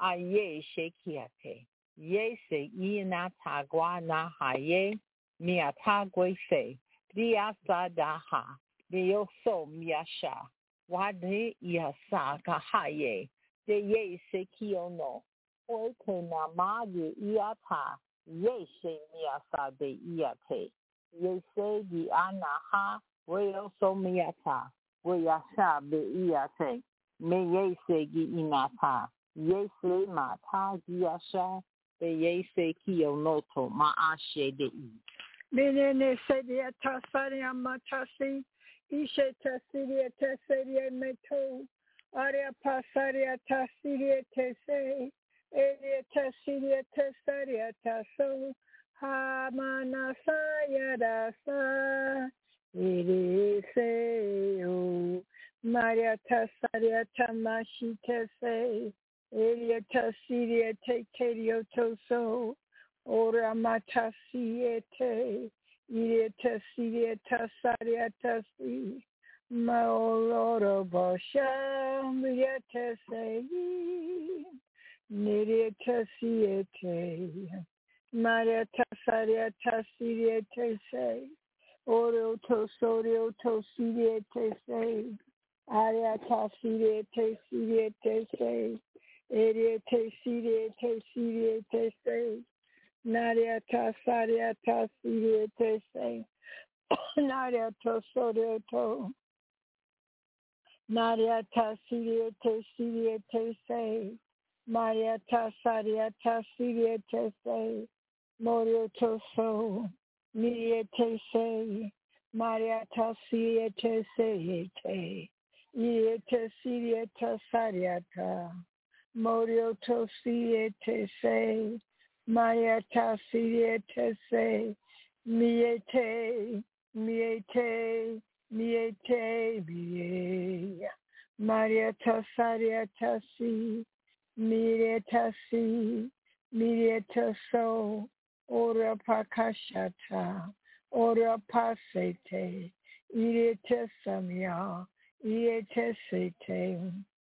aye shekiate, ye se ina tagwa na haye, mia tagwe se, dia sadaha, de so miasha, wade ia sa kahaye, de ye se kiono, oite na magi iata, ye se miasa de iate, ye se di anaha, we so miata, we yasha be iate, me ye se gi inata, ye se mata giasha, be ye se kionoto, ma ashe de i. Menene sedia tasaria matasi, ishe tasiria tasaria meto, aria pasaria tasiria tese, eria tasiria tasaria taso, hamanasaya dasa, Ereseo, Maria Tasaria Tamashi Tese, Elia Tasiria Tekerio Toso, Ora Matasiete, Iria Tasiria Tasaria Tasi, Maoloro Bosha, Maria Tese, Niria Tasiete, Maria Tasaria Tasiria Tese, Oro to sorio to siriete se, ariata siriete siriete se, eriete siriete se, nariata sariata siriete se, nariata sorio to, nariata siriete se, mariata sariata siriete se, morio to so. Miete se, Mariata siete seete, Iete siete sariata, Morioto siete se, Mariata siete se, Miete, Miete, Miete, Miete, Mariata sariata si, Mireta si, Mireta so, Ora pakashata, ora pasete, irete samya, irete sete.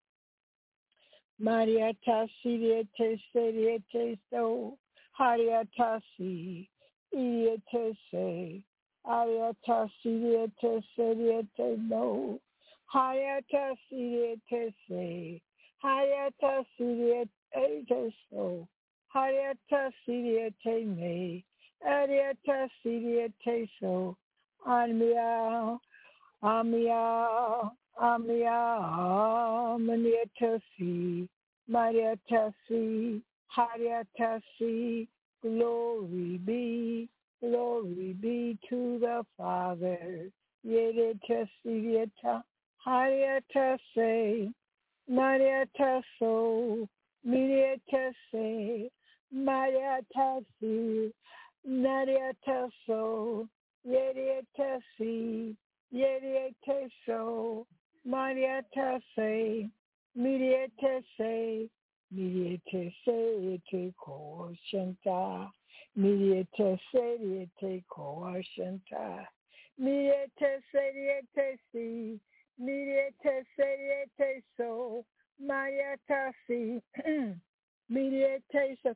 Mariata siriete seriete so, hariata si, irete se, ariata siriete seriete no, hariata siriete se, hariata siriete so. Hariata siriete me, Ariata siriete so, Amia, Amia, Amia, Maniata si, Mariata si, Hariata si, glory be to the Father. Yedeta sirieta, Hariata se, Mariata so, Miriata se, Mariata si, Nariata so, Yeriata si, Yeriata so, Mariata se, Miriata se, Miriata se, te koshanta, Miriata se, te koshanta, Miriata se, si, Miriata se, so, Mariata si, Miriata so,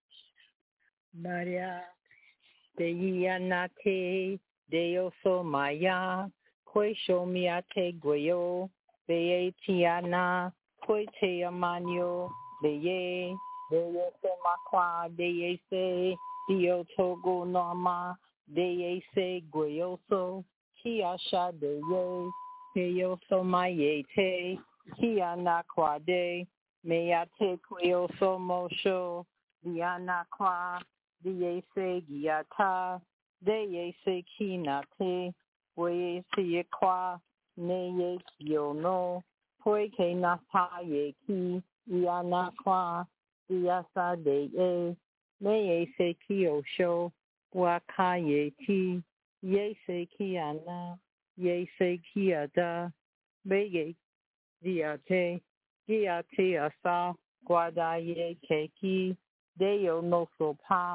Maria, Deia nate, Deo so Maya, Koi show miate gueo, Beye tiana, Koi te amanio, Beye, Deye se makwa, Deye se, Dio togo norma, Deye se gueoso, Kiasha deye, Deo so mayete, Kia nakwa de, Meyate gueoso mosho, Diana kwa, Diye se giata, Deye se kinate, Weye se kwa, Neye kiono, Poike nata ye ki, Iana kwa, Diasa deye, Meye se kiosho, Waka ye ti, Ye se kiana, Ye se kiada, Meye diate, Diate asa, Guada ye keki, Deo no so pa,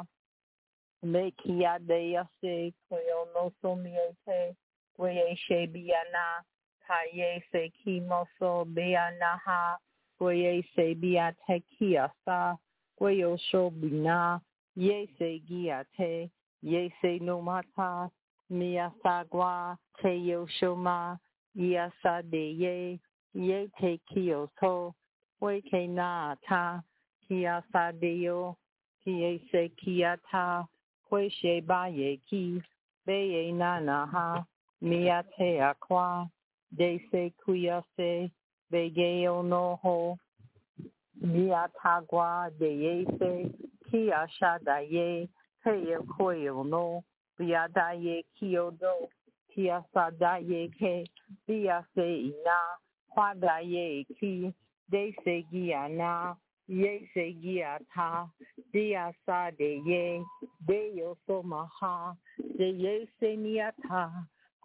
Mekia dea se, Queo no so miete, Quea she biana, Kaye se kimoso beana ha, Quea se biate kiasa, Queo sho bina, Ye se giate, Ye se no mata, Mia sagua, Teo shoma, Iasa de ye te kioso, Weke na ta, Kiasa deo, Kie se kiata, Kwe she ba ye ki, Beye na na ha, Mia te aqua, De se kuya se, Begeo no ho, Mia tagua de ye se, Kia shada ye, Teye koyo no, Bia da ye kio do, Kia sa da ye ke, Bia se ina, Hua da ye ki, De se gia na, Ye se gia ta, Dia sa de ye, De yo so maha, De ye se niata,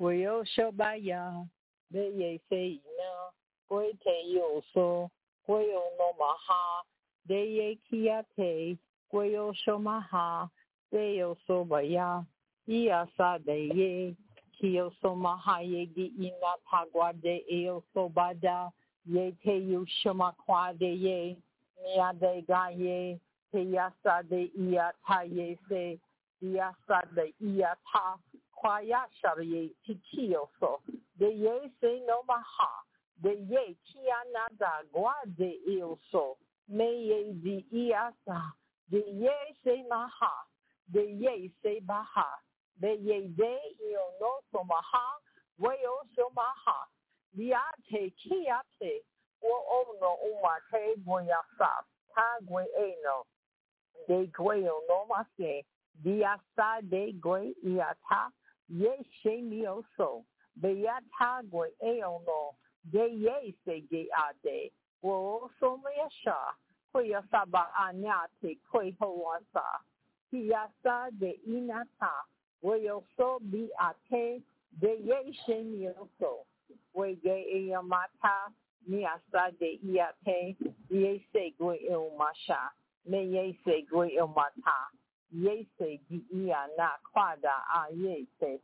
Guyo Shobaya, Beye Seina, Guete Yoso, Guyo no Maha, Deye Kiate, Guyo Shomaha, Deyo Sobaya, Iasa Deye, Kiyo Somaha Yegi Ina Tagua de Eo Sobada, Ye Te Yu Shomakwa de Ye, Nia de Gaye, Teyasa de Iata Ye Se, Iasa de Iata, Kwaya Shaye Tikioso, de Ye Se no Maha, de Ye Kianada Gua de Eoso, Me Ye di Iasa, de Ye Se Maha, de Ye Se Baha, de Ye de Io no Somaha, Weo Somaha, Diate Kiate, O Ono Umate Boyasa, Tagwe Eno, de Gueo no Mase, Diasa de Gue Iata, Ye Shemioso, Beata Gue Eono, de Ye Se Ge Ade, Wo Somayasha, Koyasaba Anyate, Koyhoasa, Tiasa de Inata, Weo So Biate, de Ye Shemioso, Wege Eamata, Niasa de Iate, Ye Se Gue Ilmasha, Me Ye Se Gue Ilmata. Ye se gia na kwada a ye se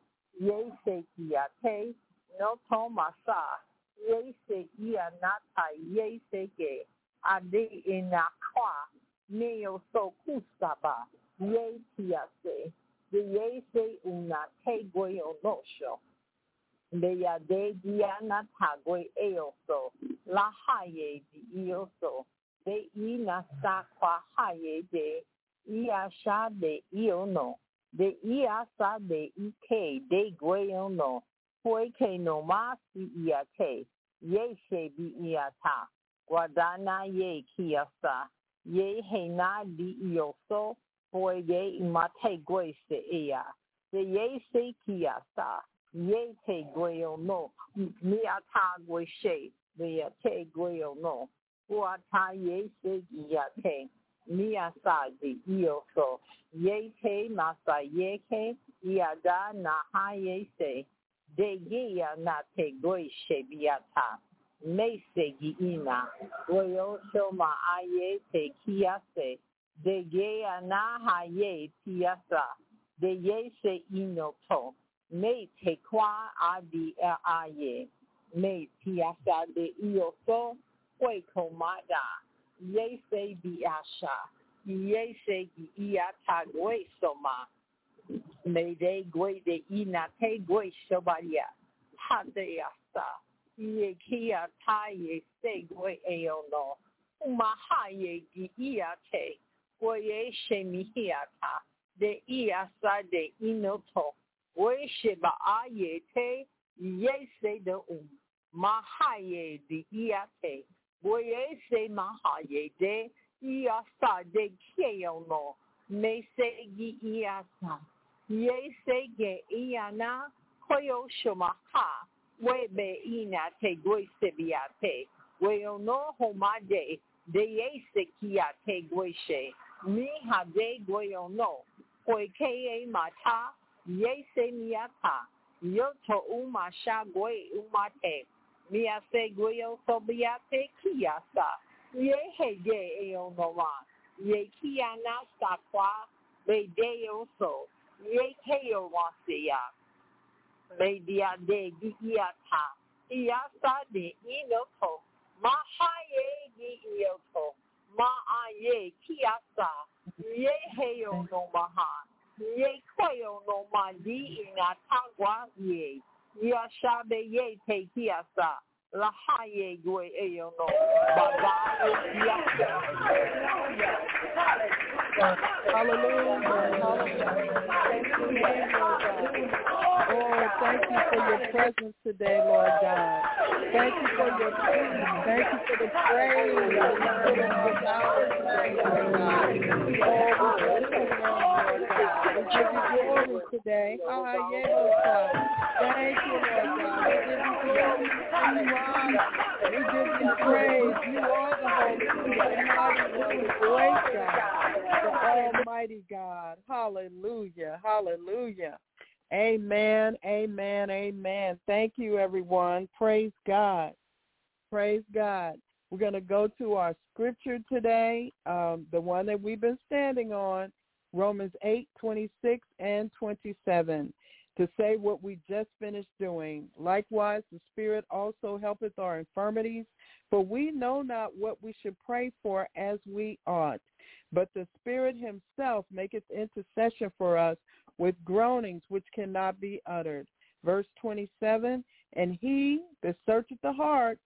gia te no tomasa ye se gia na ta ye se ge ade ina kwa neo so kusaba ye tia se the ye se una te gwe onosho de ya de gia na ta gwe eoso la ha ye di ioso de ina sa kwa ha ye de Iasha de Iono, de Iasa de Ike de Gueono, Hueke no Masi Iate, Ye she bi Iata, Guadana ye Kiasa, Ye Hena di Ioso, Boy ye Imate Guese Ea, de Ye se Kiasa, Ye te Gueono, Miata Gueshe, de Te Gueono, Guata ye se Iate. Miasa de Ioso, Ye te masa ye ke, Iada na ha ye se, de Gia na te goi shebiata, Me se giina, Goyo shoma aye te kiase, de Gia na ha ye tiasa, de Ye se inoto, Me te kwa adi aye, Me tiasa de Ioso, Hue komada. Ye se biasha, ye se iata gwe soma, me de gwe de ina te gwe shobaria, ha de asa, ye kia ta ye se gwe eono, umaha ye gi iate, gwe ye shemihiata, de iasa de inoto, gwe sheba aye te, ye se de maha ye di iate. Boye se maha ye de iasa de keono me se gi iasa ye se ge iana koyo shomaha webe ina te gwe sebiate we ono homade de ye se kia te gwe mi ha de gwe ono koi ke mata ye se miata yoto umasha gwe umate Mia se guyo sobiate kiasa. Ye hege eonoma. Ye kiana sakwa. Be deo so. Ye keo wasia. Be dia de giata. Iasa de inoto. Maha ye gioto. Ma aye kiasa. Ye heo no maha. Ye kweo no ma di inatagwa ye. Yashabe ye te kiasa, la haye gwe eyo no, Oh, thank you for your presence today, Lord God. Thank you for your peace. Thank you for the praise that you put in our mouths today, Lord God. Oh, we bless your name, Lord God. We give you glory today. Thank you, Lord God. We give you glory. We give you honor. We give you praise. You are the Holy One, the mighty one, the great God, the Almighty God. Hallelujah. Hallelujah. Amen, amen, amen. Thank you, everyone. Praise God. Praise God. We're going to go to our scripture today, the one that we've been standing on, Romans 8:26 and 27, to say what we just finished doing. Likewise, the Spirit also helpeth our infirmities, for we know not what we should pray for as we ought. But the Spirit himself maketh intercession for us with groanings which cannot be uttered. Verse 27, and he that searcheth the heart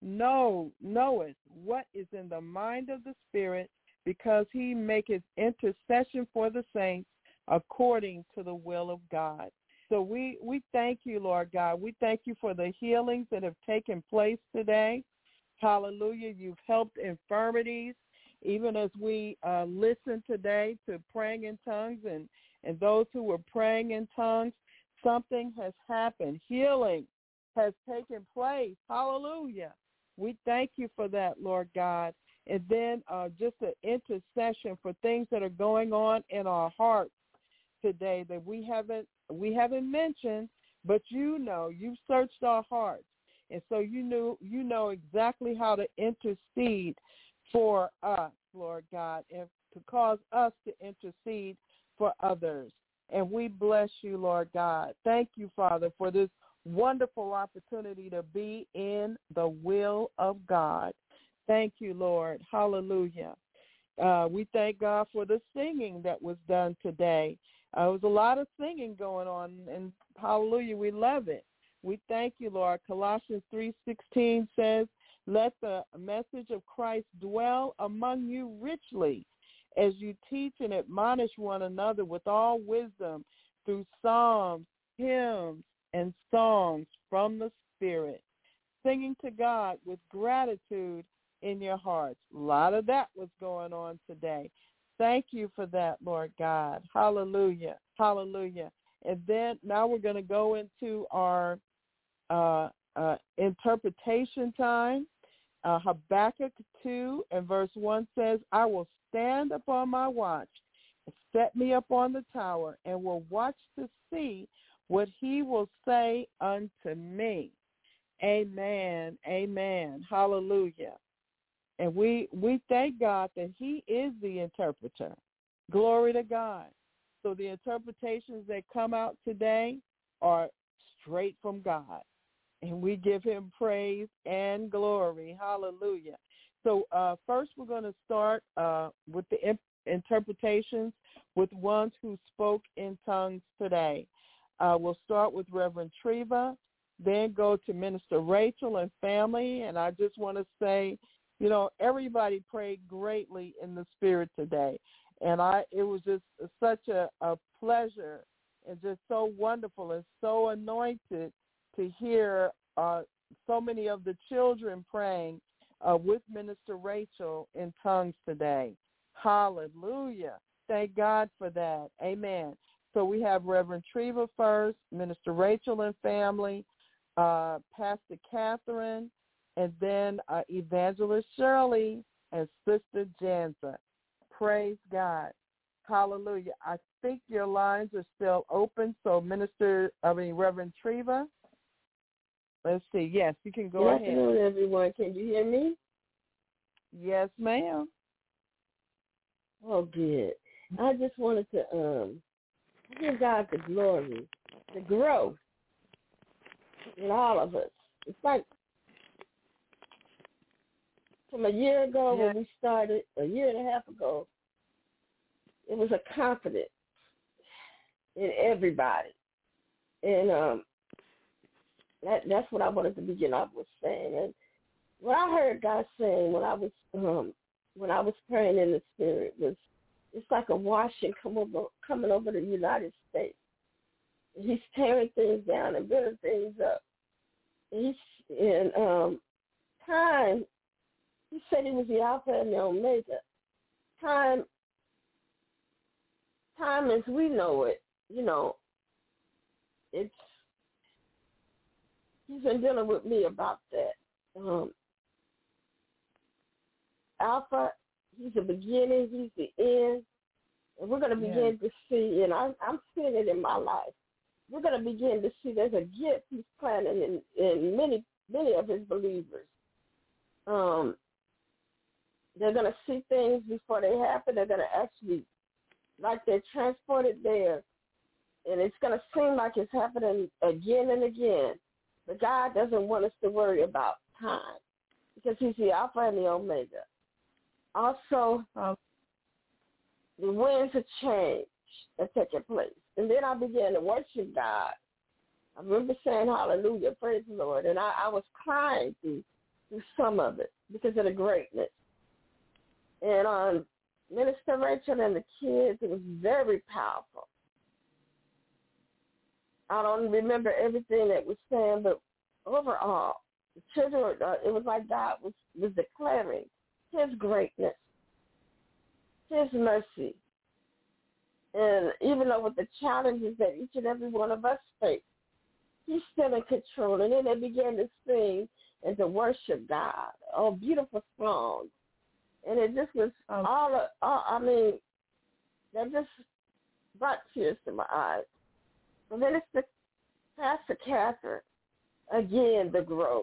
knoweth what is in the mind of the Spirit, because he maketh intercession for the saints according to the will of God. So we thank you, Lord God. We thank you for the healings that have taken place today. Hallelujah. You've helped infirmities, even as we listen today to praying in tongues, and those who were praying in tongues, something has happened. Healing has taken place. Hallelujah. We thank you for that, Lord God. And then just an intercession for things that are going on in our hearts today that we haven't mentioned, but you know, you've searched our hearts. And so you know exactly how to intercede for us, Lord God, and to cause us to intercede for others. And we bless you, Lord God. Thank you, Father, for this wonderful opportunity to be in the will of God. Thank you, Lord. Hallelujah. We thank God for the singing that was done today. There was a lot of singing going on, and hallelujah, we love it. We thank you, Lord. Colossians 3:16 says, let the message of Christ dwell among you richly as you teach and admonish one another with all wisdom through psalms, hymns, and songs from the Spirit, singing to God with gratitude in your hearts. A lot of that was going on today. Thank you for that, Lord God. Hallelujah. Hallelujah. And then now we're going to go into our interpretation time. Habakkuk 2 and verse 1 says, I will stand upon my watch, and set me up on the tower, and will watch to see what he will say unto me. Amen. Amen. Hallelujah. And we thank God that he is the interpreter. Glory to God. So the interpretations that come out today are straight from God. And we give him praise and glory. Hallelujah. So first we're going to start with the interpretations with ones who spoke in tongues today. We'll start with Reverend Treva, then go to Minister Rachel and family. And I just want to say, you know, everybody prayed greatly in the Spirit today. And it was just such a pleasure and just so wonderful and so anointed to hear so many of the children praying with Minister Rachel in tongues today. Hallelujah. Thank God for that. Amen. So we have Reverend Treva first, Minister Rachel and family, Pastor Catherine, and then Evangelist Shirley and Sister Janza. Praise God. Hallelujah. I think your lines are still open. So Reverend Treva. Let's see. Yes, you can go ahead. Good afternoon, everyone. Can you hear me? Yes, ma'am. Oh, good. I just wanted to give God the glory, the growth in all of us. It's like from a year ago when we started, a year and a half ago, it was a confidence in everybody. And that's what I wanted to begin off with saying. And what I heard God saying when I was praying in the Spirit was, it's like a washing coming over the United States. He's tearing things down and building things up. Time. He said he was the Alpha and the Omega. Time as we know it, you know, he's been dealing with me about that. Alpha, he's the beginning, he's the end. And we're going to begin to see, and I'm seeing it in my life. we're going to begin to see there's a gift he's planting in many of his believers. They're going to see things before they happen. They're going to actually, like they're transported there, and it's going to seem like it's happening again and again. But God doesn't want us to worry about time because he's the Alpha and the Omega. Also, the winds of change are taking place. And then I began to worship God. I remember saying hallelujah, praise the Lord. And I was crying through some of it because of the greatness. And Minister Rachel and the kids, it was very powerful. I don't remember everything that was said, but overall, the children, it was like God was declaring his greatness, his mercy. And even though with the challenges that each and every one of us face, he's still in control. And then they began to sing and to worship God. Oh, beautiful songs. And it just was that just brought tears to my eyes. And then it's Pastor Catherine, again, the growth.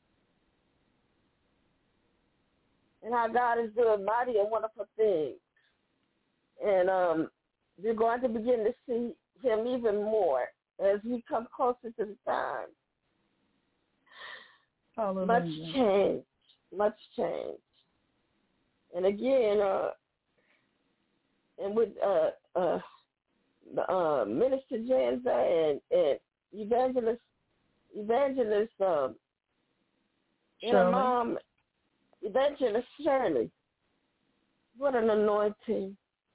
And how God is doing mighty and wonderful things. And you're going to begin to see him even more as we come closer to the time. Hallelujah. Much change. And again, and with Minister Janza and Evangelist and her mom, Evangelist Shirley. What an anointing.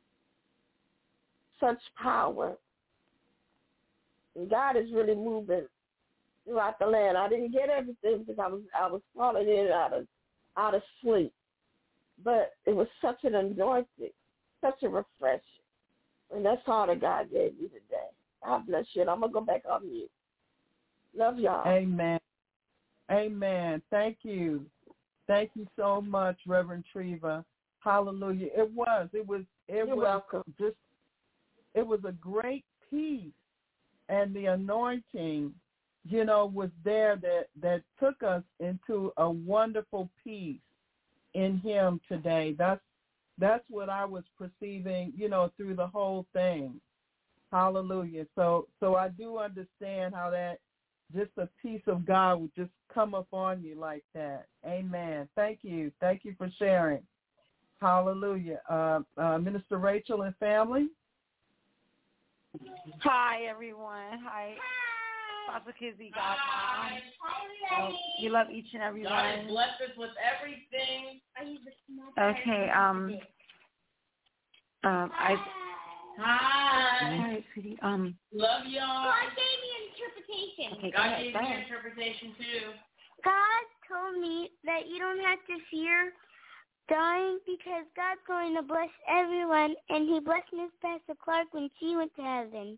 Such power. And God is really moving throughout the land. I didn't get everything because I was falling in and out of sleep. But it was such an anointing, such a refreshing. And that's all that God gave me today. God bless you. And I'm going to go back on mute. Love y'all. Amen. Amen. Thank you. Thank you so much, Reverend Treva. Hallelujah. You're welcome. It was a great peace, and the anointing, was there that took us into a wonderful peace in him today. That's what I was perceiving, through the whole thing. Hallelujah. So I do understand how that just a peace of God would just come upon you like that. Amen. Thank you. Thank you for sharing. Hallelujah. Minister Rachel and family. Hi, everyone. Hi, Pastor Kizzy. God, you love each and every one. God bless us with everything. Okay. Hi, sweetie. Love y'all. God gave me an interpretation. Okay, God gave me an interpretation too. God told me that you don't have to fear dying because God's going to bless everyone, and he blessed Miss Pastor Clark when she went to heaven.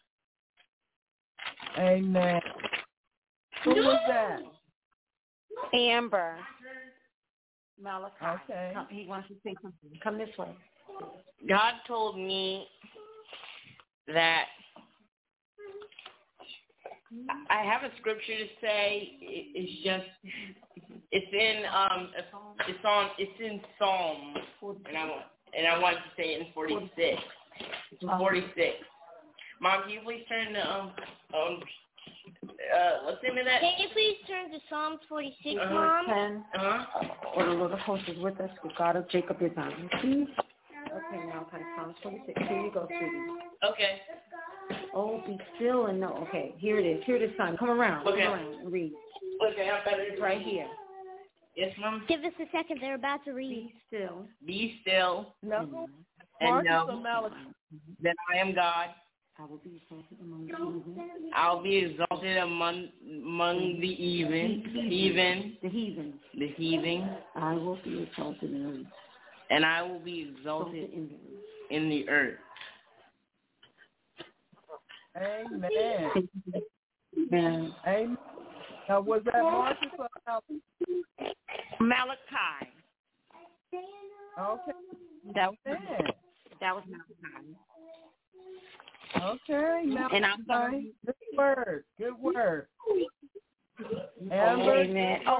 Amen. Who was that? Amber. Malachi. Okay. He wants to say something. Come this way. God told me that I have a scripture to say. It's in Psalm, and I want to say it in 46. 46. Mom, can you please turn to what's the name of that? Can you please turn to Psalm 46, Mom? 10. Or the Lord of hosts is with us. The God of Jacob is on us. Okay, now kind of Psalm 46. Here you go, sweetie. Okay. Oh, be still and know. Okay, here it is. Here it is, son. Come around. Okay. Come around and read. Okay, I'm better. It's right here. Yes, Mom. Give us a second. They're about to read. Be still. Be still. No. And know that I am God. I will be exalted among the heathen. I'll be exalted among the heathen. The heathen. I will be exalted in the earth. And I will be exalted in the earth. Amen. Amen. Amen. Now, was that Marcus or Malachi? Malachi. Okay. That was Malachi. Okay. Now, and I'm going to good word. Good word. Amber. Amen. Oh.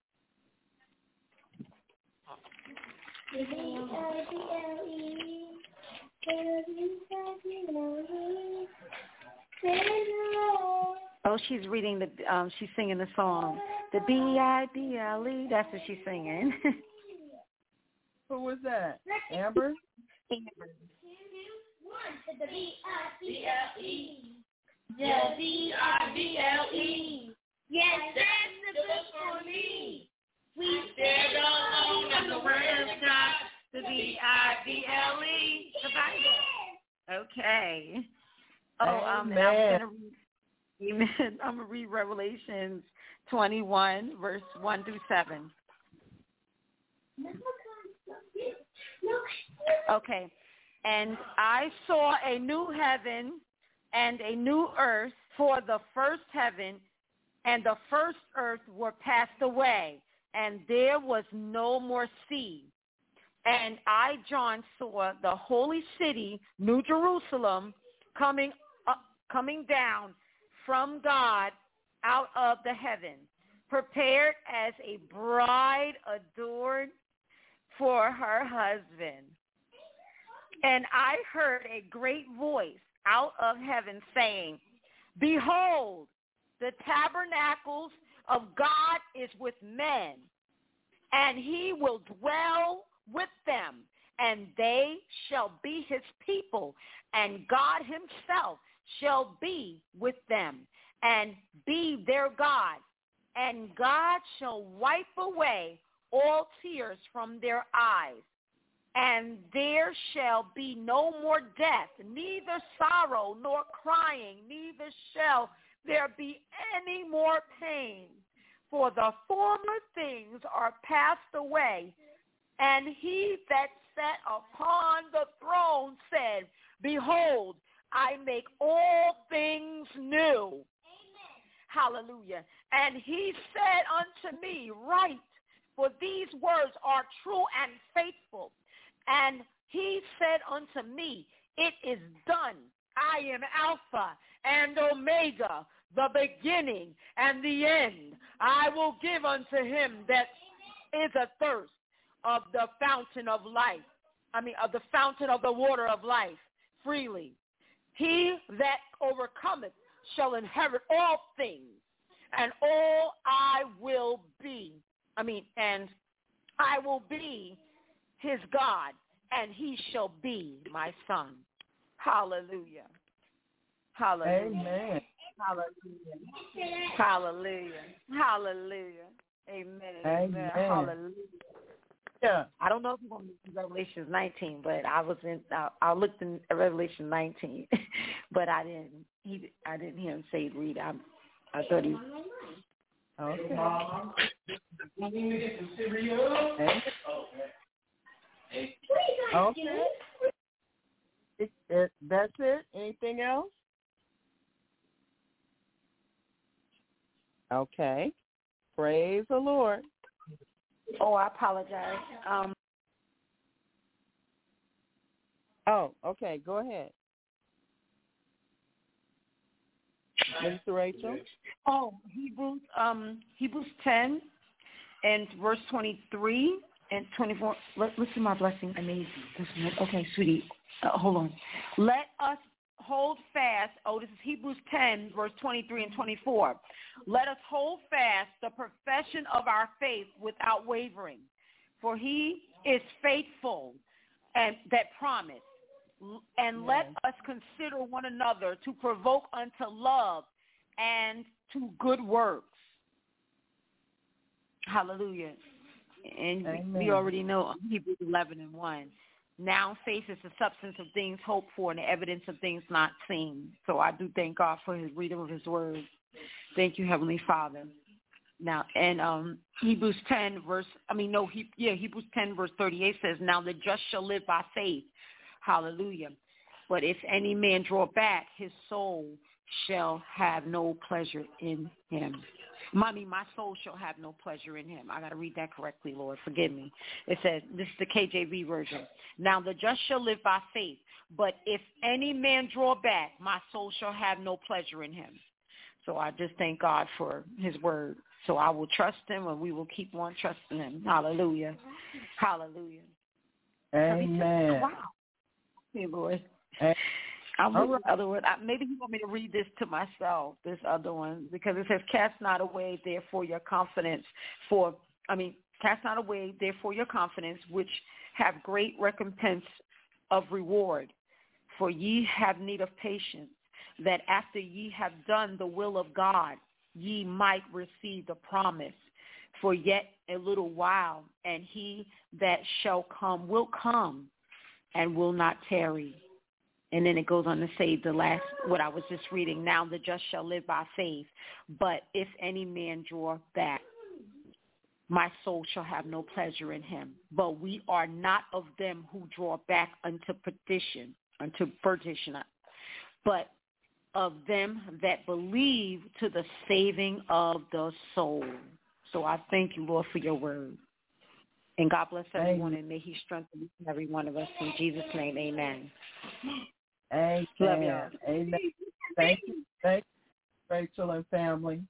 Oh, she's reading she's singing the song, the B-I-B-L-E. That's what she's singing. Who was that? Amber? Amber. The B-I-B-L-E. The B-I-B-L-E. Yes, that's the book for me. We stand alone on the word of God. The B-I-B-L-E. The Bible. Okay. Oh, Amen. I'm going to read Revelations 21, verse 1 through 7. Okay. And I saw a new heaven and a new earth, for the first heaven and the first earth were passed away, and there was no more sea. And I, John, saw the holy city, New Jerusalem, coming down from God out of the heaven, prepared as a bride adorned for her husband. And I heard a great voice out of heaven saying, behold, the tabernacles of God is with men, and he will dwell with them, and they shall be his people, and God himself shall be with them, and be their God. And God shall wipe away all tears from their eyes. And there shall be no more death, neither sorrow nor crying, neither shall there be any more pain. For the former things are passed away. And he that sat upon the throne said, behold, I make all things new. Amen. Hallelujah. And he said unto me, write, for these words are true and faithful. And he said unto me, it is done. I am Alpha and Omega, the beginning and the end. I will give unto him that is athirst of the fountain of life. Of the fountain of the water of life freely. He that overcometh shall inherit all things, and all I will be. And I will be his God, and he shall be my son. Hallelujah. Hallelujah. Amen. Hallelujah. Hallelujah. Hallelujah. Amen. Amen. Hallelujah. Yeah. I don't know if you're going to read Revelation 19, but I looked in Revelation 19, but I didn't hear him say read. I thought he. Okay. Okay. That's it? Anything else? Okay. Praise the Lord. Oh, I apologize. Oh, okay. Go ahead. Minister Rachel? Oh, Hebrews 10 and verse 23 and 24. Listen, my blessing. Amazing. Okay, sweetie. Hold on. Let us hold fast. Oh, this is Hebrews 10, verse 23 and 24. Let us hold fast the profession of our faith without wavering, for he is faithful and that promise. And let us consider one another to provoke unto love and to good works. Hallelujah. And we already know Hebrews 11 and 1. Now faith is the substance of things hoped for and the evidence of things not seen. So I do thank God for his reading of his word. Thank you, Heavenly Father. Now, and Hebrews 10 Hebrews 10 verse 38 says, now the just shall live by faith. Hallelujah. But if any man draw back, his soul shall have no pleasure in him. Mommy, my soul shall have no pleasure in him. I got to read that correctly, Lord. Forgive me. It says, this is the KJV version. Now the just shall live by faith, but if any man draw back, my soul shall have no pleasure in him. So I just thank God for his word. So I will trust him, and we will keep on trusting him. Hallelujah. Hallelujah. Amen. Wow. Hey, Lord. I'll read the other one. Maybe you want me to read this to myself, this other one, because it says, cast not away, therefore, your confidence cast not away, therefore, your confidence, which have great recompense of reward. For ye have need of patience, that after ye have done the will of God, ye might receive the promise. For yet a little while, and he that shall come will come and will not tarry. And then it goes on to say the last, what I was just reading, now the just shall live by faith. But if any man draw back, my soul shall have no pleasure in him. But we are not of them who draw back unto perdition, but of them that believe to the saving of the soul. So I thank you, Lord, for your word. And God bless everyone, and may he strengthen every one of us. In Jesus' name, amen. Amen. Love y'all. Amen. Thank you. Thank you, Rachel and family.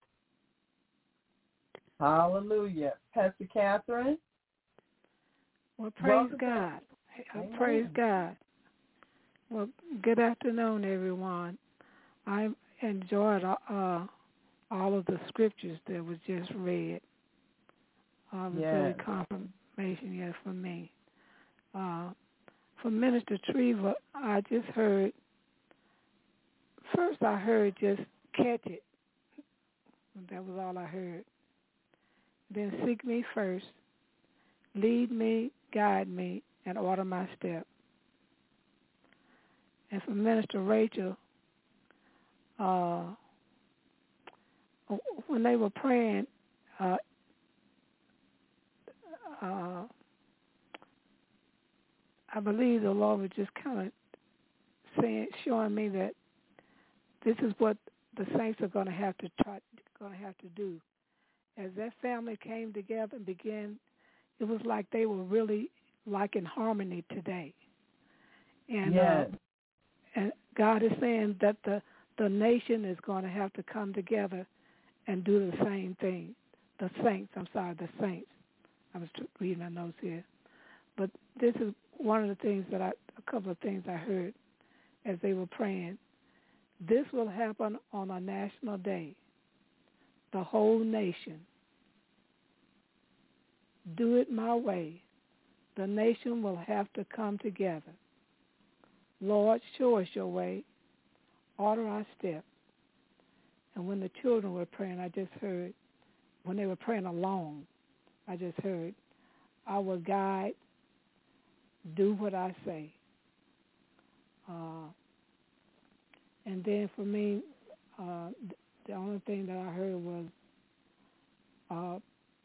Hallelujah. Pastor Catherine? Well, praise God. Praise God. Well, good afternoon, everyone. I enjoyed all of the scriptures that was just read. It was really confirmation, for me. From Minister Treva, I just heard, first I heard just catch it. That was all I heard. Then seek me first, lead me, guide me, and order my steps. And from Minister Rachel, when they were praying, I believe the Lord was just kind of showing me that this is what the saints are going to have to do. As that family came together and began, it was like they were really like in harmony today. And and God is saying that the nation is going to have to come together and do the same thing. The saints. I was reading my notes here. But this is one of the things a couple of things I heard as they were praying. This will happen on a national day. The whole nation. Do it my way. The nation will have to come together. Lord, show us your way. Order our steps. And when the children were praying, I just heard, when they were praying alone, I just heard, I will guide, do what I say. And then for me, the only thing that I heard was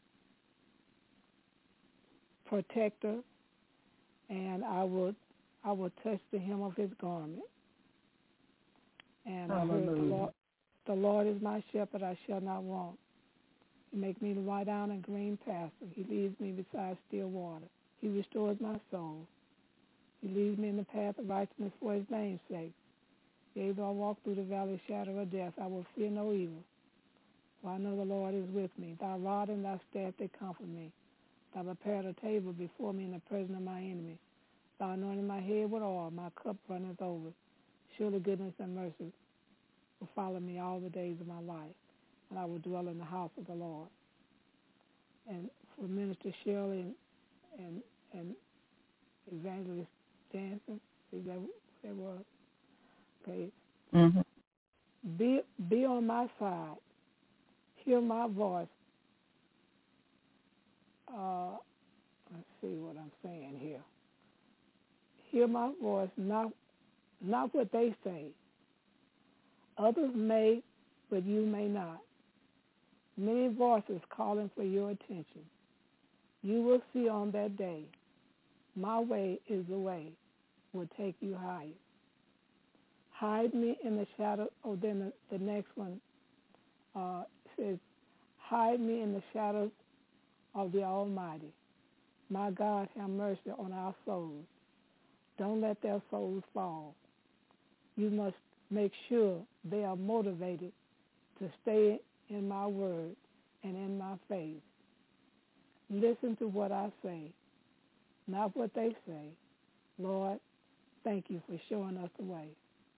protector, and I would touch the hem of his garment. And I heard, the Lord is my shepherd, I shall not want. He makes me to lie down in green pastures. He leads me beside still water. He restores my soul. He leads me in the path of righteousness for his name's sake. Yea, though I walk through the valley of shadow of death, I will fear no evil. For I know the Lord is with me. Thy rod and thy staff, they comfort me. Thou prepared a table before me in the presence of my enemy. Thou anointed my head with oil, my cup runneth over. Surely goodness and mercy will follow me all the days of my life, and I will dwell in the house of the Lord. And for Minister Shirley and Evangelist Jansen, is that what they were? Okay. Mm-hmm. Be on my side. Hear my voice. Let's see what I'm saying here. Hear my voice, not what they say. Others may, but you may not. Many voices calling for your attention. You will see on that day, my way is the way, will take you higher. Hide me in the shadow. Oh, then the next one says, Hide me in the shadows of the Almighty. My God, have mercy on our souls. Don't let their souls fall. You must make sure they are motivated to stay in my word and in my faith. Listen to what I say, not what they say. Lord, thank you for showing us the way.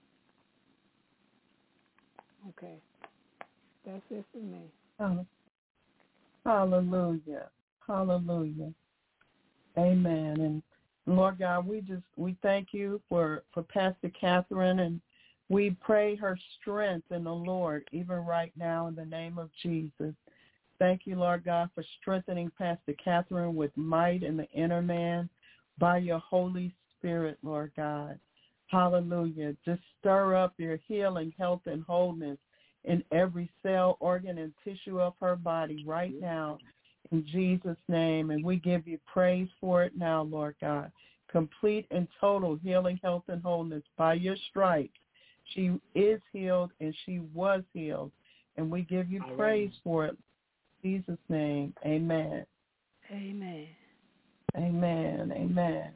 Okay, that's it for me. Oh. Hallelujah. Hallelujah. Amen. And Lord God, we thank you for Pastor Catherine, and we pray her strength in the Lord, even right now in the name of Jesus. Thank you, Lord God, for strengthening Pastor Catherine with might in the inner man by your Holy Spirit, Lord God. Hallelujah. Just stir up your healing, health, and wholeness in every cell, organ, and tissue of her body right now in Jesus' name. And we give you praise for it now, Lord God. Complete and total healing, health, and wholeness by your stripes. She is healed and she was healed. And we give you praise for it. In Jesus' name, amen. Amen. Amen. Amen.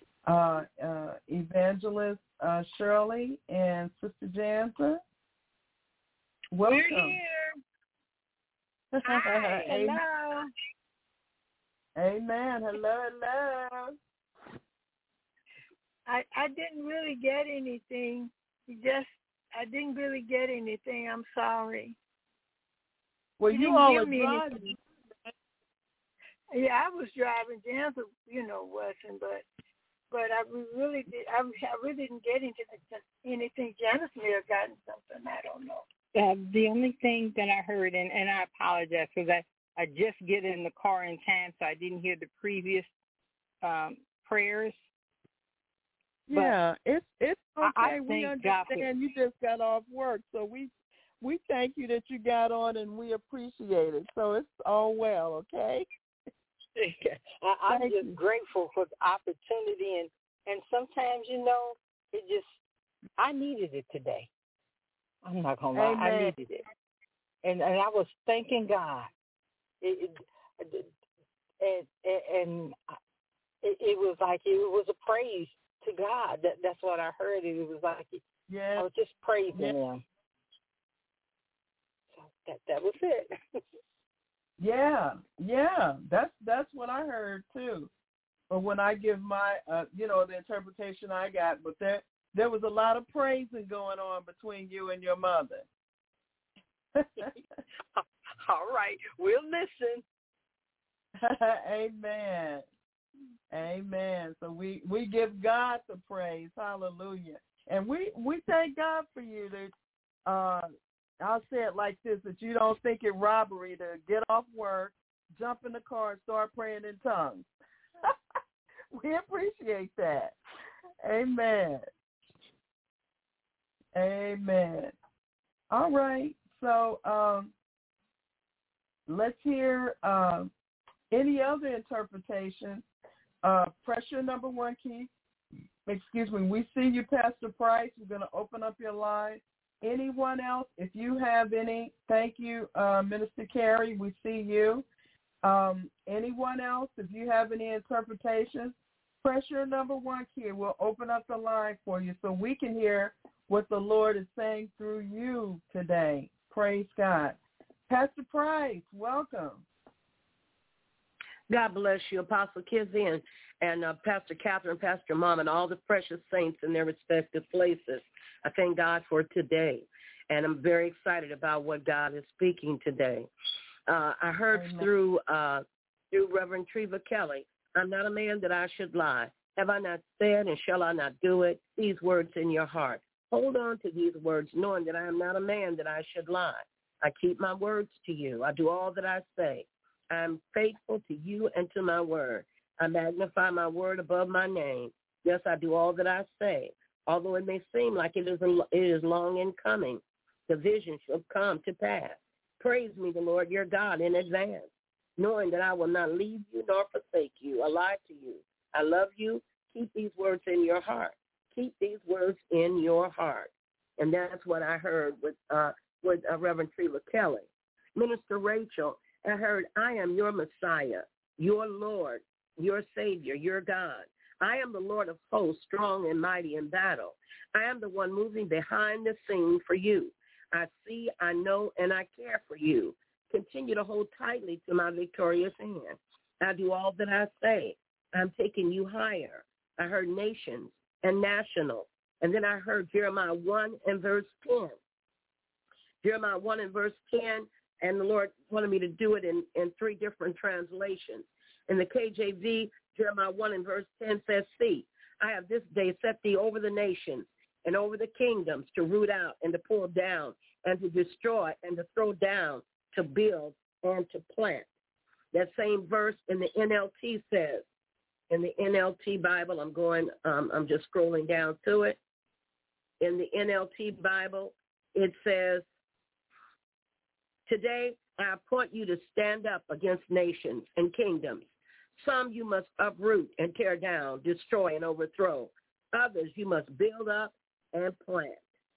Evangelist Shirley and Sister Jansen, welcome. We're here. Hi. Hello. Amen. Hello. I didn't really get anything. I didn't really get anything. I'm sorry. Well, you all are driving. Yeah, I was driving. Jansen, wasn't, but I really did. I really didn't get anything. Janice may have gotten something. I don't know. The only thing that I heard, and I apologize because I just get in the car in time, so I didn't hear the previous prayers. Yeah, it's okay. I we understand you just got off work, so we thank you that you got on, and we appreciate it. So it's all well, okay? I'm just grateful for the opportunity, and sometimes, I needed it today. I'm not going to lie. I needed it. And I was thanking God. It was like it was a praise to God. That's what I heard. It was like I was just praising Him. So that was it. Yeah, that's what I heard too. But when I give my, the interpretation I got, but there was a lot of praising going on between you and your mother. All right, we'll listen. Amen. Amen. So we give God the praise. Hallelujah. And we thank God for you that I'll say it like this, that you don't think it robbery to get off work, jump in the car, and start praying in tongues. We appreciate that. Amen. Amen. All right. So let's hear any other interpretation. Pressure number one, Keith. Excuse me. We see you, Pastor Price. We're going to open up your line. Anyone else? If you have any, thank you, Minister Carey. We see you. Anyone else? If you have any interpretations, pressure number one, Keith. We'll open up the line for you so we can hear what the Lord is saying through you today. Praise God. Pastor Price, welcome. God bless you, Apostle Kizzy and Pastor Catherine, Pastor Mom, and all the precious saints in their respective places. I thank God for today, and I'm very excited about what God is speaking today. I heard through Reverend Treva Kelly, I'm not a man that I should lie. Have I not said, and shall I not do it? These words in your heart. Hold on to these words, knowing that I am not a man that I should lie. I keep my words to you. I do all that I say. I am faithful to you and to my word. I magnify my word above my name. Yes, I do all that I say. Although it may seem like it is long in coming, the vision shall come to pass. Praise me, the Lord your God, in advance, knowing that I will not leave you nor forsake you, lie to you. I love you. Keep these words in your heart. Keep these words in your heart. And that's what I heard with Reverend Treva Kelly. Minister Rachel, I heard, I am your Messiah, your Lord, your Savior, your God. I am the Lord of hosts, strong and mighty in battle. I am the one moving behind the scene for you. I see, I know, and I care for you. Continue to hold tightly to my victorious hand. I do all that I say. I'm taking you higher. I heard nations and national. And then I heard Jeremiah 1 and verse 10. Jeremiah 1 and verse 10, and the Lord wanted me to do it in 3 different translations. In the KJV, Jeremiah 1 and verse 10 says, see, I have this day set thee over the nations and over the kingdoms to root out and to pull down and to destroy and to throw down, to build and to plant. That same verse in the NLT says, in the NLT Bible, I'm just scrolling down to it. In the NLT Bible, it says, today I appoint you to stand up against nations and kingdoms. Some you must uproot and tear down, destroy and overthrow. Others you must build up and plant.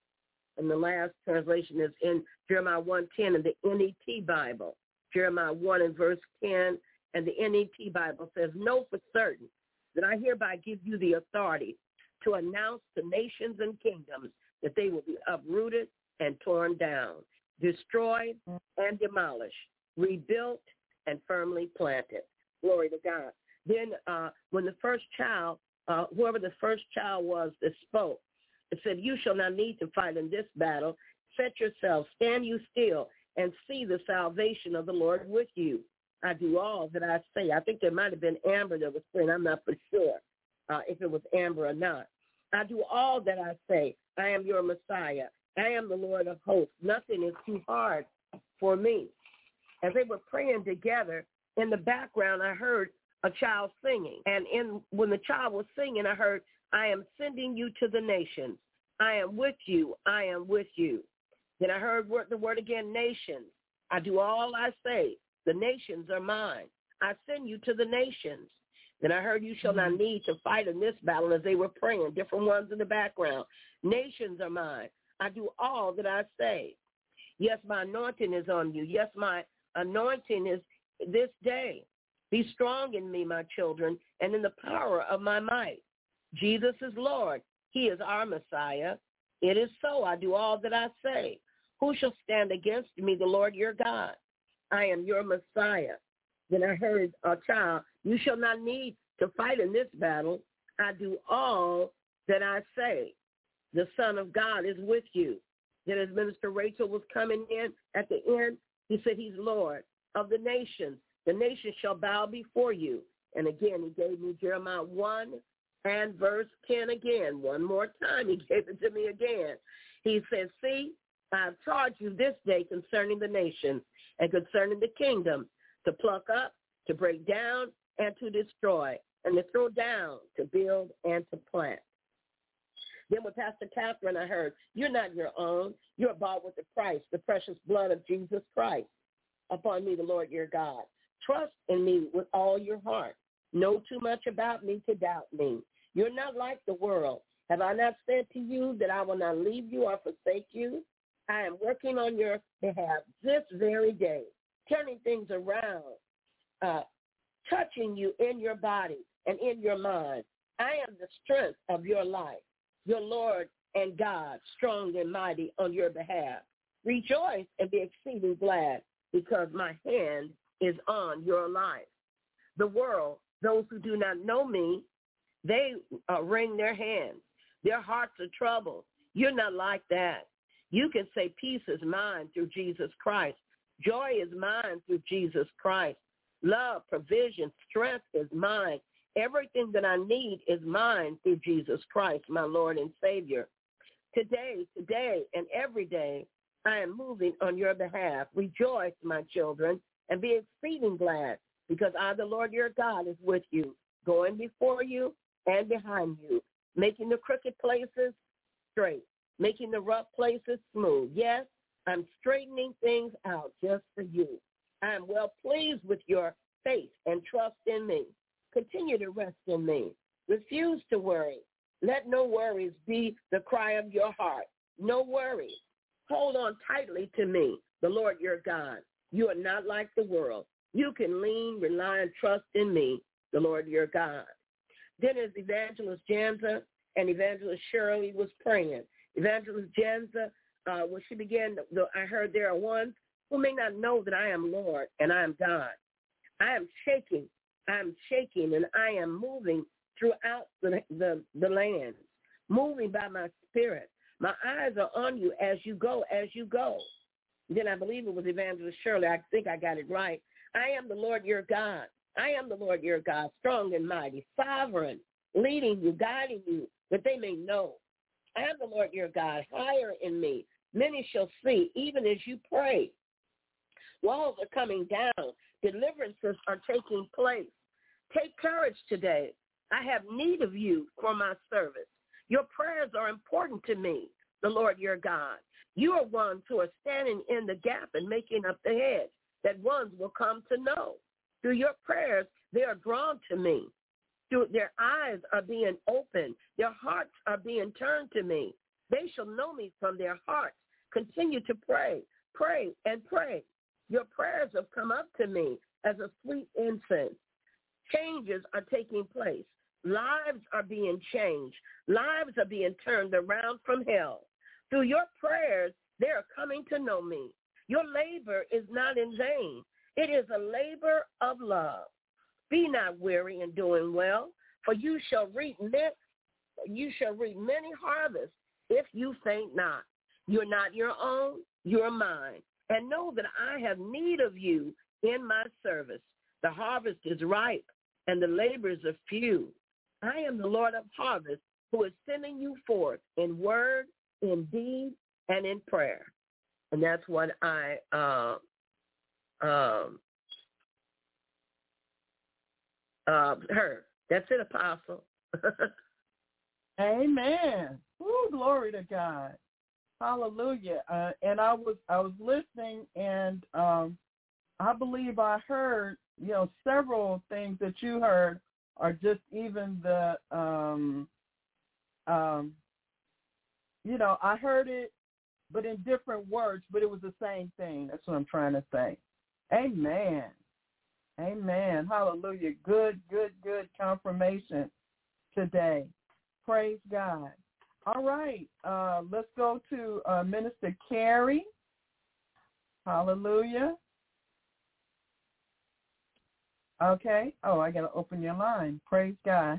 And the last translation is in Jeremiah 1:10 in the NET Bible. Jeremiah 1 and verse 10, and the NET Bible says, know for certain that I hereby give you the authority to announce to nations and kingdoms that they will be uprooted and torn down, destroyed and demolished, rebuilt and firmly planted. Glory to God. Then when the first child, whoever the first child was that spoke, it said, you shall not need to fight in this battle. Set yourself, stand you still, and see the salvation of the Lord with you. I do all that I say. I think there might have been Amber that was praying. I'm not for sure if it was Amber or not. I do all that I say. I am your Messiah. I am the Lord of hosts. Nothing is too hard for me. As they were praying together, in the background, I heard a child singing. And when the child was singing, I heard, I am sending you to the nations. I am with you. I am with you. Then I heard the word again, nations. I do all I say. The nations are mine. I send you to the nations. Then I heard you shall not need to fight in this battle as they were praying, different ones in the background. Nations are mine. I do all that I say. Yes, my anointing is on you. Yes, my anointing is this day. Be strong in me, my children, and in the power of my might. Jesus is Lord. He is our Messiah. It is so. I do all that I say. Who shall stand against me, the Lord your God? I am your Messiah. Then I heard a child, you shall not need to fight in this battle. I do all that I say. The Son of God is with you. Then as Minister Rachel was coming in at the end, he said he's Lord of the nations. The nations shall bow before you. And again, he gave me Jeremiah 1 and verse 10 again. One more time, he gave it to me again. He said, see, I have charged you this day concerning the nations and concerning the kingdom, to pluck up, to break down, and to destroy, and to throw down, to build, and to plant. Then with Pastor Catherine, I heard, you're not your own. You're bought with the price, the precious blood of Jesus Christ. Upon me, the Lord your God. Trust in me with all your heart. Know too much about me to doubt me. You're not like the world. Have I not said to you that I will not leave you or forsake you? I am working on your behalf this very day, turning things around, touching you in your body and in your mind. I am the strength of your life, your Lord and God, strong and mighty on your behalf. Rejoice and be exceeding glad, because my hand is on your life. The world, those who do not know me, they wring their hands. Their hearts are troubled. You're not like that. You can say peace is mine through Jesus Christ. Joy is mine through Jesus Christ. Love, provision, strength is mine. Everything that I need is mine through Jesus Christ, my Lord and Savior. Today, and every day, I am moving on your behalf. Rejoice, my children, and be exceeding glad, because I, the Lord your God, is with you, going before you and behind you, making the crooked places straight, making the rough places smooth. Yes, I'm straightening things out just for you. I am well pleased with your faith and trust in me. Continue to rest in me. Refuse to worry. Let no worries be the cry of your heart. No worries. Hold on tightly to me, the Lord your God. You are not like the world. You can lean, rely, and trust in me, the Lord your God. Then as Evangelist Janza and Evangelist Shirley was praying, Evangelist Janza, when she began, I heard there are ones who may not know that I am Lord and I am God. I am shaking, and I am moving throughout the land, moving by my spirit. My eyes are on you as you go. Then I believe it was Evangelist Shirley. I think I got it right. I am the Lord your God. I am the Lord your God, strong and mighty, sovereign, leading you, guiding you, that they may know. I am the Lord your God, higher in me. Many shall see, even as you pray. Walls are coming down. Deliverances are taking place. Take courage today. I have need of you for my service. Your prayers are important to me, the Lord your God. You are ones who are standing in the gap and making up the hedge that ones will come to know. Through your prayers, they are drawn to me. Through their eyes are being opened. Their hearts are being turned to me. They shall know me from their hearts. Continue to pray, pray, and pray. Your prayers have come up to me as a sweet incense. Changes are taking place. Lives are being changed. Lives are being turned around from hell. Through your prayers, they are coming to know me. Your labor is not in vain. It is a labor of love. Be not weary in doing well, for you shall reap many harvests if you faint not. You're not your own, you're mine. And know that I have need of you in my service. The harvest is ripe, and the laborers are few. I am the Lord of harvest, who is sending you forth in word, in deed, and in prayer. And that's what I heard. That's it, Apostle. Amen. Ooh, glory to God. Hallelujah. And I was listening, and I believe I heard, several things that you heard are just even the, I heard it, but in different words, but it was the same thing. That's what I'm trying to say. Amen. Amen. Hallelujah. Good confirmation today. Praise God. All right. Let's go to Minister Carrie. Hallelujah. Okay. Oh, I got to open your line. Praise God.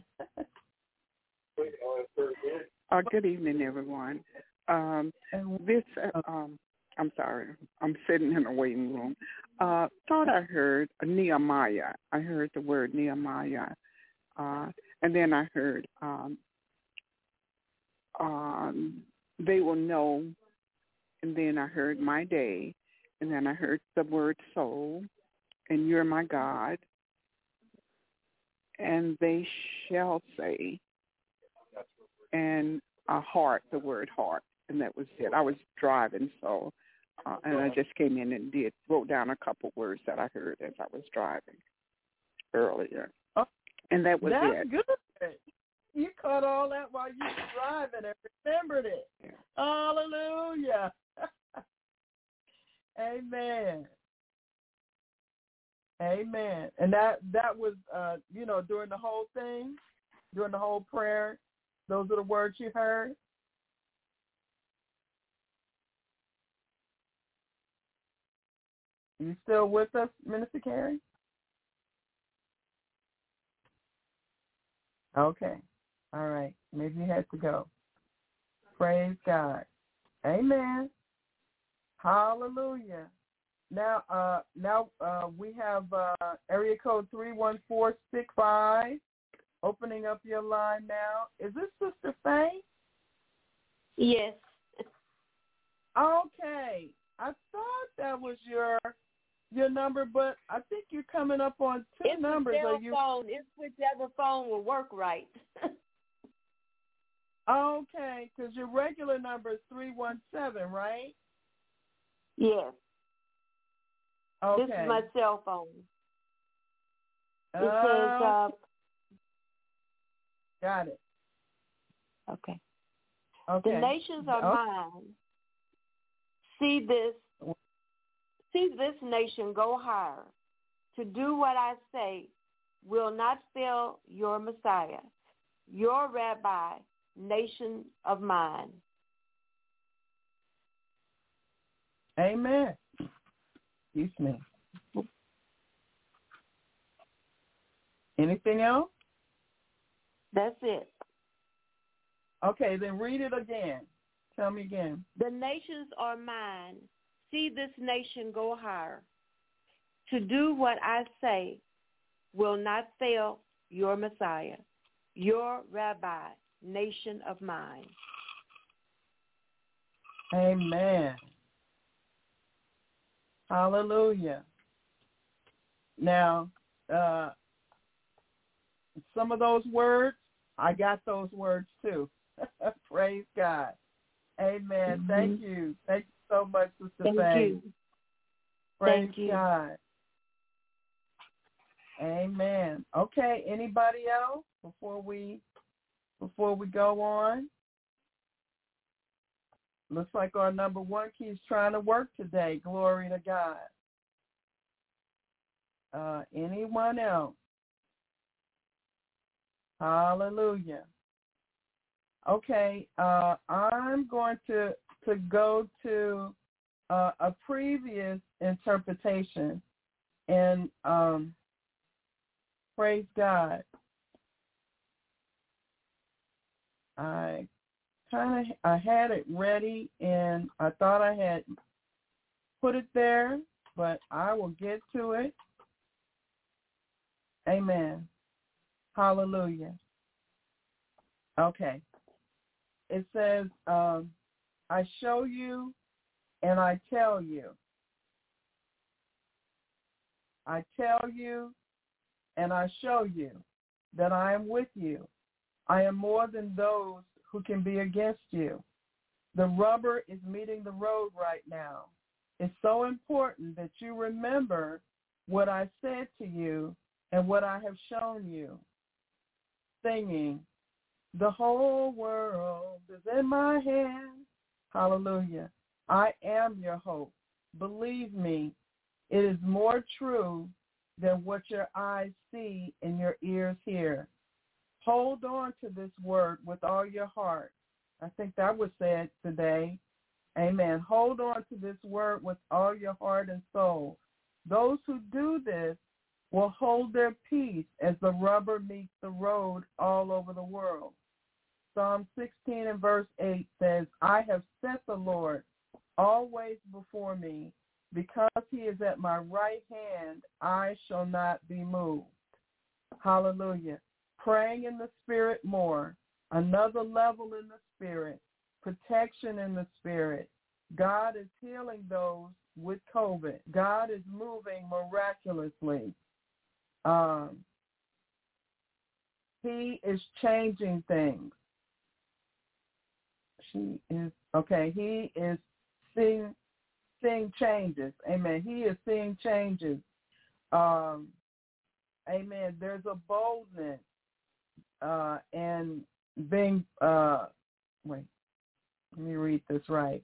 Good evening, everyone. I'm sorry. I'm sitting in a waiting room. Thought I heard Nehemiah. I heard the word Nehemiah. And then I heard they will know. And then I heard my day. And then I heard the word soul. And you're my God. And they shall say, and a heart, the word heart, and that was it. I was driving, so, and I just came in and wrote down a couple words that I heard as I was driving earlier. And that was it. That's good. You caught all that while you were driving and remembered it. Yeah. Hallelujah. Amen. Amen. And that was, during the whole thing, during the whole prayer, those are the words you heard? You still with us, Minister Carrie? Okay. All right. Maybe you had to go. Praise God. Amen. Hallelujah. Now we have area code 31465 opening up your line now. Is this Sister Faye? Yes. Okay. I thought that was your number, but I think you're coming up on two numbers. Phone. It's whichever phone will work right. Okay, because your regular number is 317, right? Yes. Okay. This is my cell phone. It says, got it. Okay. Okay. The nations are mine. See this See this nation go higher. To do what I say will not fail your Messiah, your Rabbi, nation of mine. Amen. Excuse me. Anything else? That's it. Okay, then read it again. Tell me again. The nations are mine. See this nation go higher. To do what I say will not fail your Messiah, your Rabbi, nation of mine. Amen. Hallelujah. Now, some of those words, I got those words too. Praise God. Amen. Mm-hmm. Thank you. Thank you so much, Sister Faye. Thank you. Praise God. Amen. Okay, anybody else before we go on? Looks like our number one key is trying to work today. Glory to God. Anyone else? Hallelujah. Okay, I'm going to go to a previous interpretation, and praise God. I had it ready, and I thought I had put it there, but I will get to it. Amen. Hallelujah. Okay. It says, I show you and I tell you. I tell you and I show you that I am with you. I am more than those who can be against you. The rubber is meeting the road right now. It's so important that you remember what I said to you and what I have shown you. Singing, the whole world is in my hands. Hallelujah. I am your hope. Believe me, it is more true than what your eyes see and your ears hear. Hold on to this word with all your heart. I think that was said today. Amen. Hold on to this word with all your heart and soul. Those who do this will hold their peace as the rubber meets the road all over the world. Psalm 16 and verse 8 says, I have set the Lord always before me. Because he is at my right hand, I shall not be moved. Hallelujah. Praying in the Spirit more, another level in the Spirit, protection in the Spirit. God is healing those with COVID. God is moving miraculously. He is changing things. He is seeing changes. Amen. He is seeing changes. Amen. There's a boldness and being, wait, let me read this right.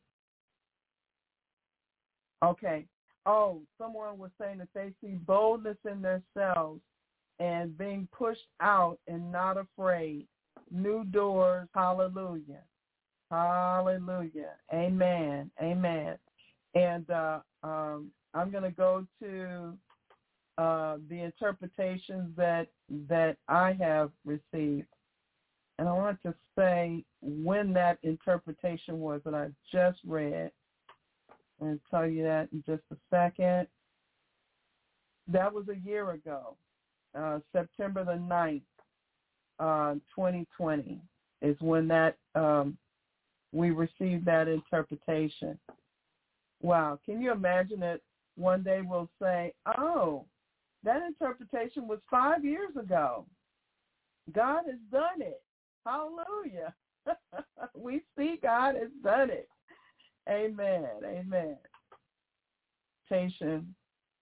Okay. Oh, someone was saying that they see boldness in themselves and being pushed out and not afraid. New doors. Hallelujah. Hallelujah. Amen. Amen. And I'm going to go to the interpretations that I have received. And I want to say when that interpretation was that I just read. I'm going to tell you that in just a second. That was a year ago, September the 9th, 2020 is when that we received that interpretation. Wow. Can you imagine that one day we'll say, oh, that interpretation was 5 years ago. God has done it. Hallelujah. We see God has done it. Amen. Amen. Interpretation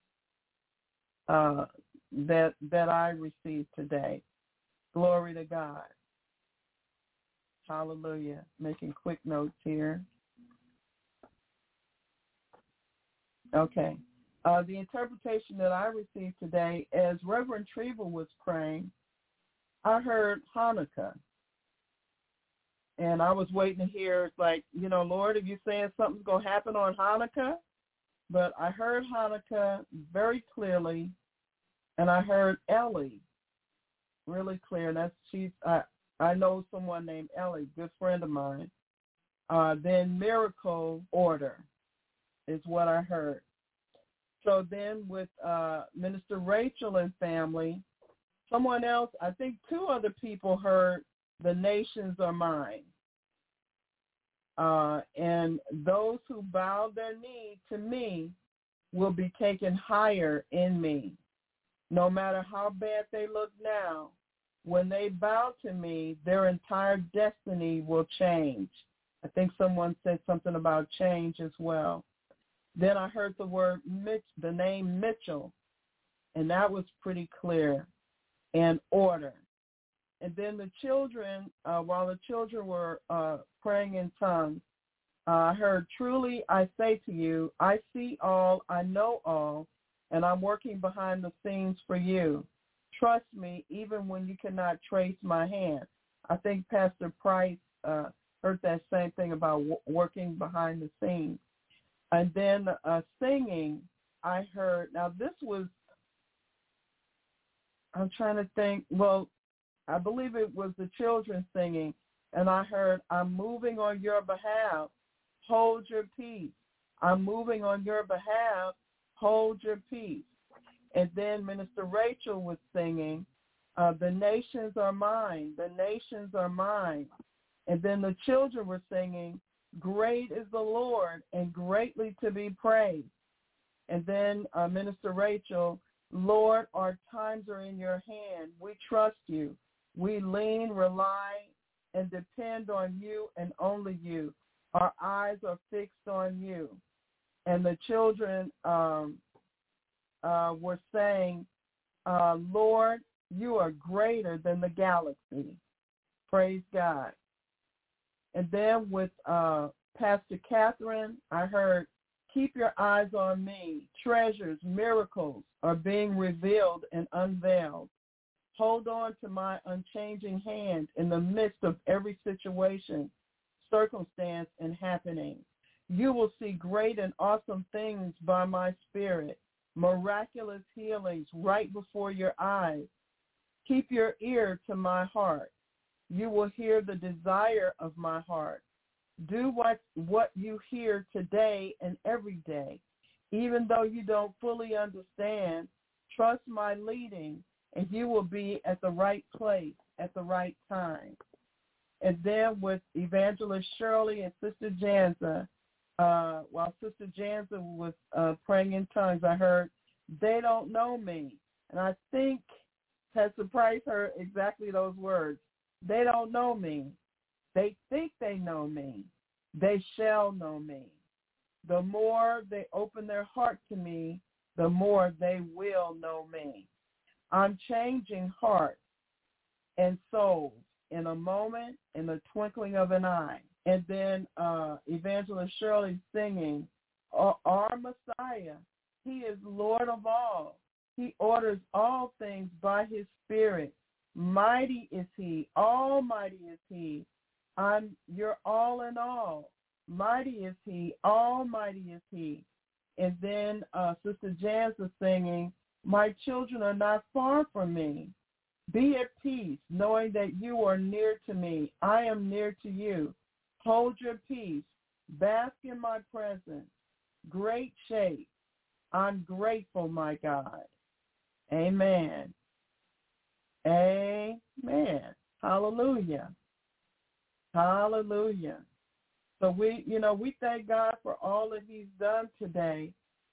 that I received today. Glory to God. Hallelujah. Making quick notes here. Okay. The interpretation that I received today, as Reverend Treva was praying, I heard Hanukkah. And I was waiting to hear, like, Lord, are you saying something's going to happen on Hanukkah? But I heard Hanukkah very clearly, and I heard Ellie really clear. And I know someone named Ellie, good friend of mine. Then miracle order is what I heard. So then with Minister Rachel and family, someone else, I think 2 other people heard the nations are mine. And those who bow their knee to me will be taken higher in me. No matter how bad they look now, when they bow to me, their entire destiny will change. I think someone said something about change as well. Then I heard the name Mitchell, and that was pretty clear, and order. And then the children, while the children were praying in tongues, I heard, truly I say to you, I see all, I know all, and I'm working behind the scenes for you. Trust me, even when you cannot trace my hand. I think Pastor Price heard that same thing about working behind the scenes. And then singing, I heard, now this was, I'm trying to think, well, I believe it was the children singing, and I heard, I'm moving on your behalf, hold your peace. I'm moving on your behalf, hold your peace. And then Minister Rachel was singing, the nations are mine, the nations are mine. And then the children were singing, great is the Lord and greatly to be praised. And then Minister Rachel, Lord, our times are in your hand. We trust you. We lean, rely, and depend on you and only you. Our eyes are fixed on you. And the children were saying, Lord, you are greater than the galaxy. Praise God. And then with Pastor Catherine, I heard, keep your eyes on me. Treasures, miracles are being revealed and unveiled. Hold on to my unchanging hand in the midst of every situation, circumstance, and happening. You will see great and awesome things by my Spirit, miraculous healings right before your eyes. Keep your ear to my heart. You will hear the desire of my heart. Do what you hear today and every day. Even though you don't fully understand, trust my leading, and you will be at the right place at the right time. And then with Evangelist Shirley and Sister Janza, while Sister Janza was praying in tongues, I heard, they don't know me. And I think Pastor Price heard exactly those words. They don't know me. They think they know me. They shall know me. The more they open their heart to me, the more they will know me. I'm changing hearts and souls in a moment, in the twinkling of an eye. And then Evangelist Shirley singing, our Messiah, he is Lord of all. He orders all things by his Spirit. Mighty is he, almighty is he. I'm your all in all. Mighty is he, almighty is he. And then Sister Janza singing, my children are not far from me. Be at peace, knowing that you are near to me. I am near to you. Hold your peace. Bask in my presence. Great shade. I'm grateful, my God. Amen. Amen. Hallelujah. Hallelujah. So we thank God for all that he's done today.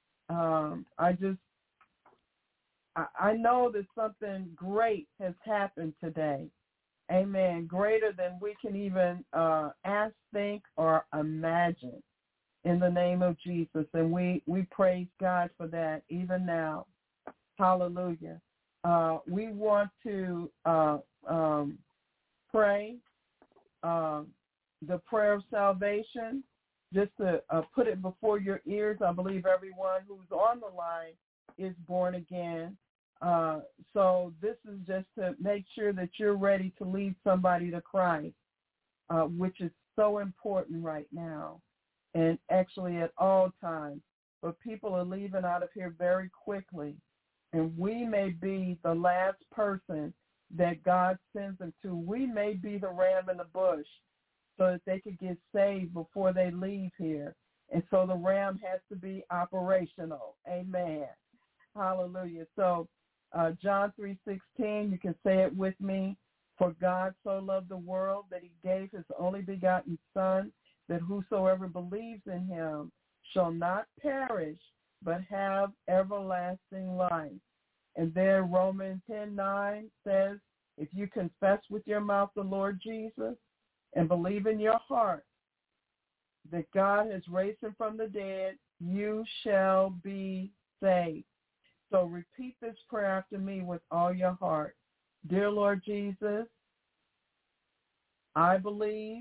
I know that something great has happened today. Amen. Greater than we can even ask, think, or imagine in the name of Jesus. And we praise God for that even now. Hallelujah. We want to pray the prayer of salvation. just to put it before your ears, I believe everyone who's on the line is born again. So this is just to make sure that you're ready to lead somebody to Christ, which is so important right now and actually at all times. But people are leaving out of here very quickly, and we may be the last person that God sends them to. We may be the ram in the bush so that they could get saved before they leave here. And so the ram has to be operational. Amen. Hallelujah. So John 3:16, you can say it with me. For God so loved the world that he gave his only begotten Son, that whosoever believes in him shall not perish, but have everlasting life. And there Romans 10:9 says, if you confess with your mouth the Lord Jesus and believe in your heart that God has raised him from the dead, you shall be saved. So repeat this prayer after me with all your heart. Dear Lord Jesus, I believe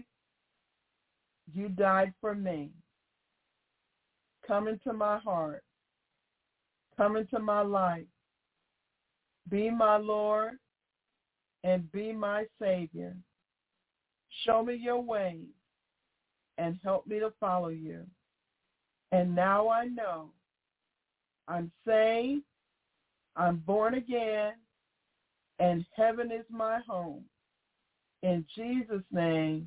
you died for me. Come into my heart. Come into my life. Be my Lord and be my Savior. Show me your ways and help me to follow you. And now I know I'm saved, I'm born again, and heaven is my home. In Jesus' name,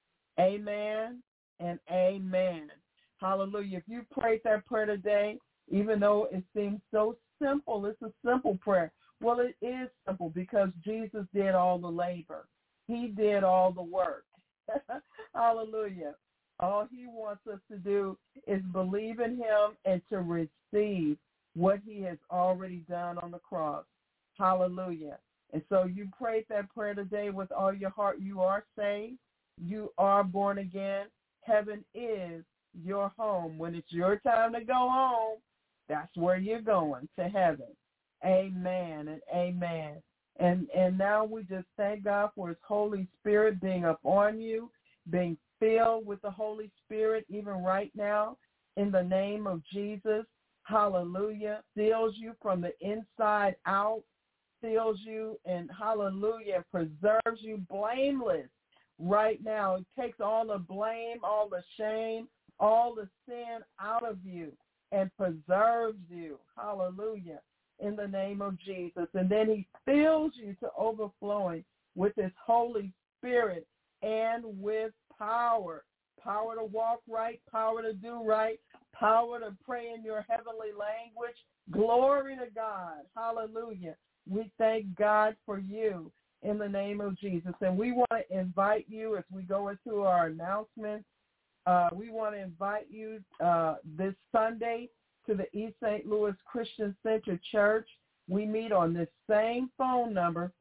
amen and amen. Hallelujah. If you prayed that prayer today, even though it seems so simple, it's a simple prayer. Well, it is simple because Jesus did all the labor. He did all the work. Hallelujah. All he wants us to do is believe in him and to receive what he has already done on the cross. Hallelujah. And so you prayed that prayer today with all your heart. You are saved. You are born again. Heaven is your home. When it's your time to go home, that's where you're going, to heaven. Amen and amen. And now we just thank God for his Holy Spirit being upon you, being filled with the Holy Spirit even right now in the name of Jesus. Hallelujah. Seals you from the inside out, seals you, and hallelujah, preserves you blameless right now. It takes all the blame, all the shame, all the sin out of you and preserves you. Hallelujah. In the name of Jesus. And then he fills you to overflowing with his Holy Spirit and with power. Power to walk right, power to do right, power to pray in your heavenly language. Glory to God. Hallelujah. We thank God for you in the name of Jesus. And we want to invite you as we go into our announcements. We want to invite you this Sunday to the East St. Louis Christian Center Church. We meet on this same phone number,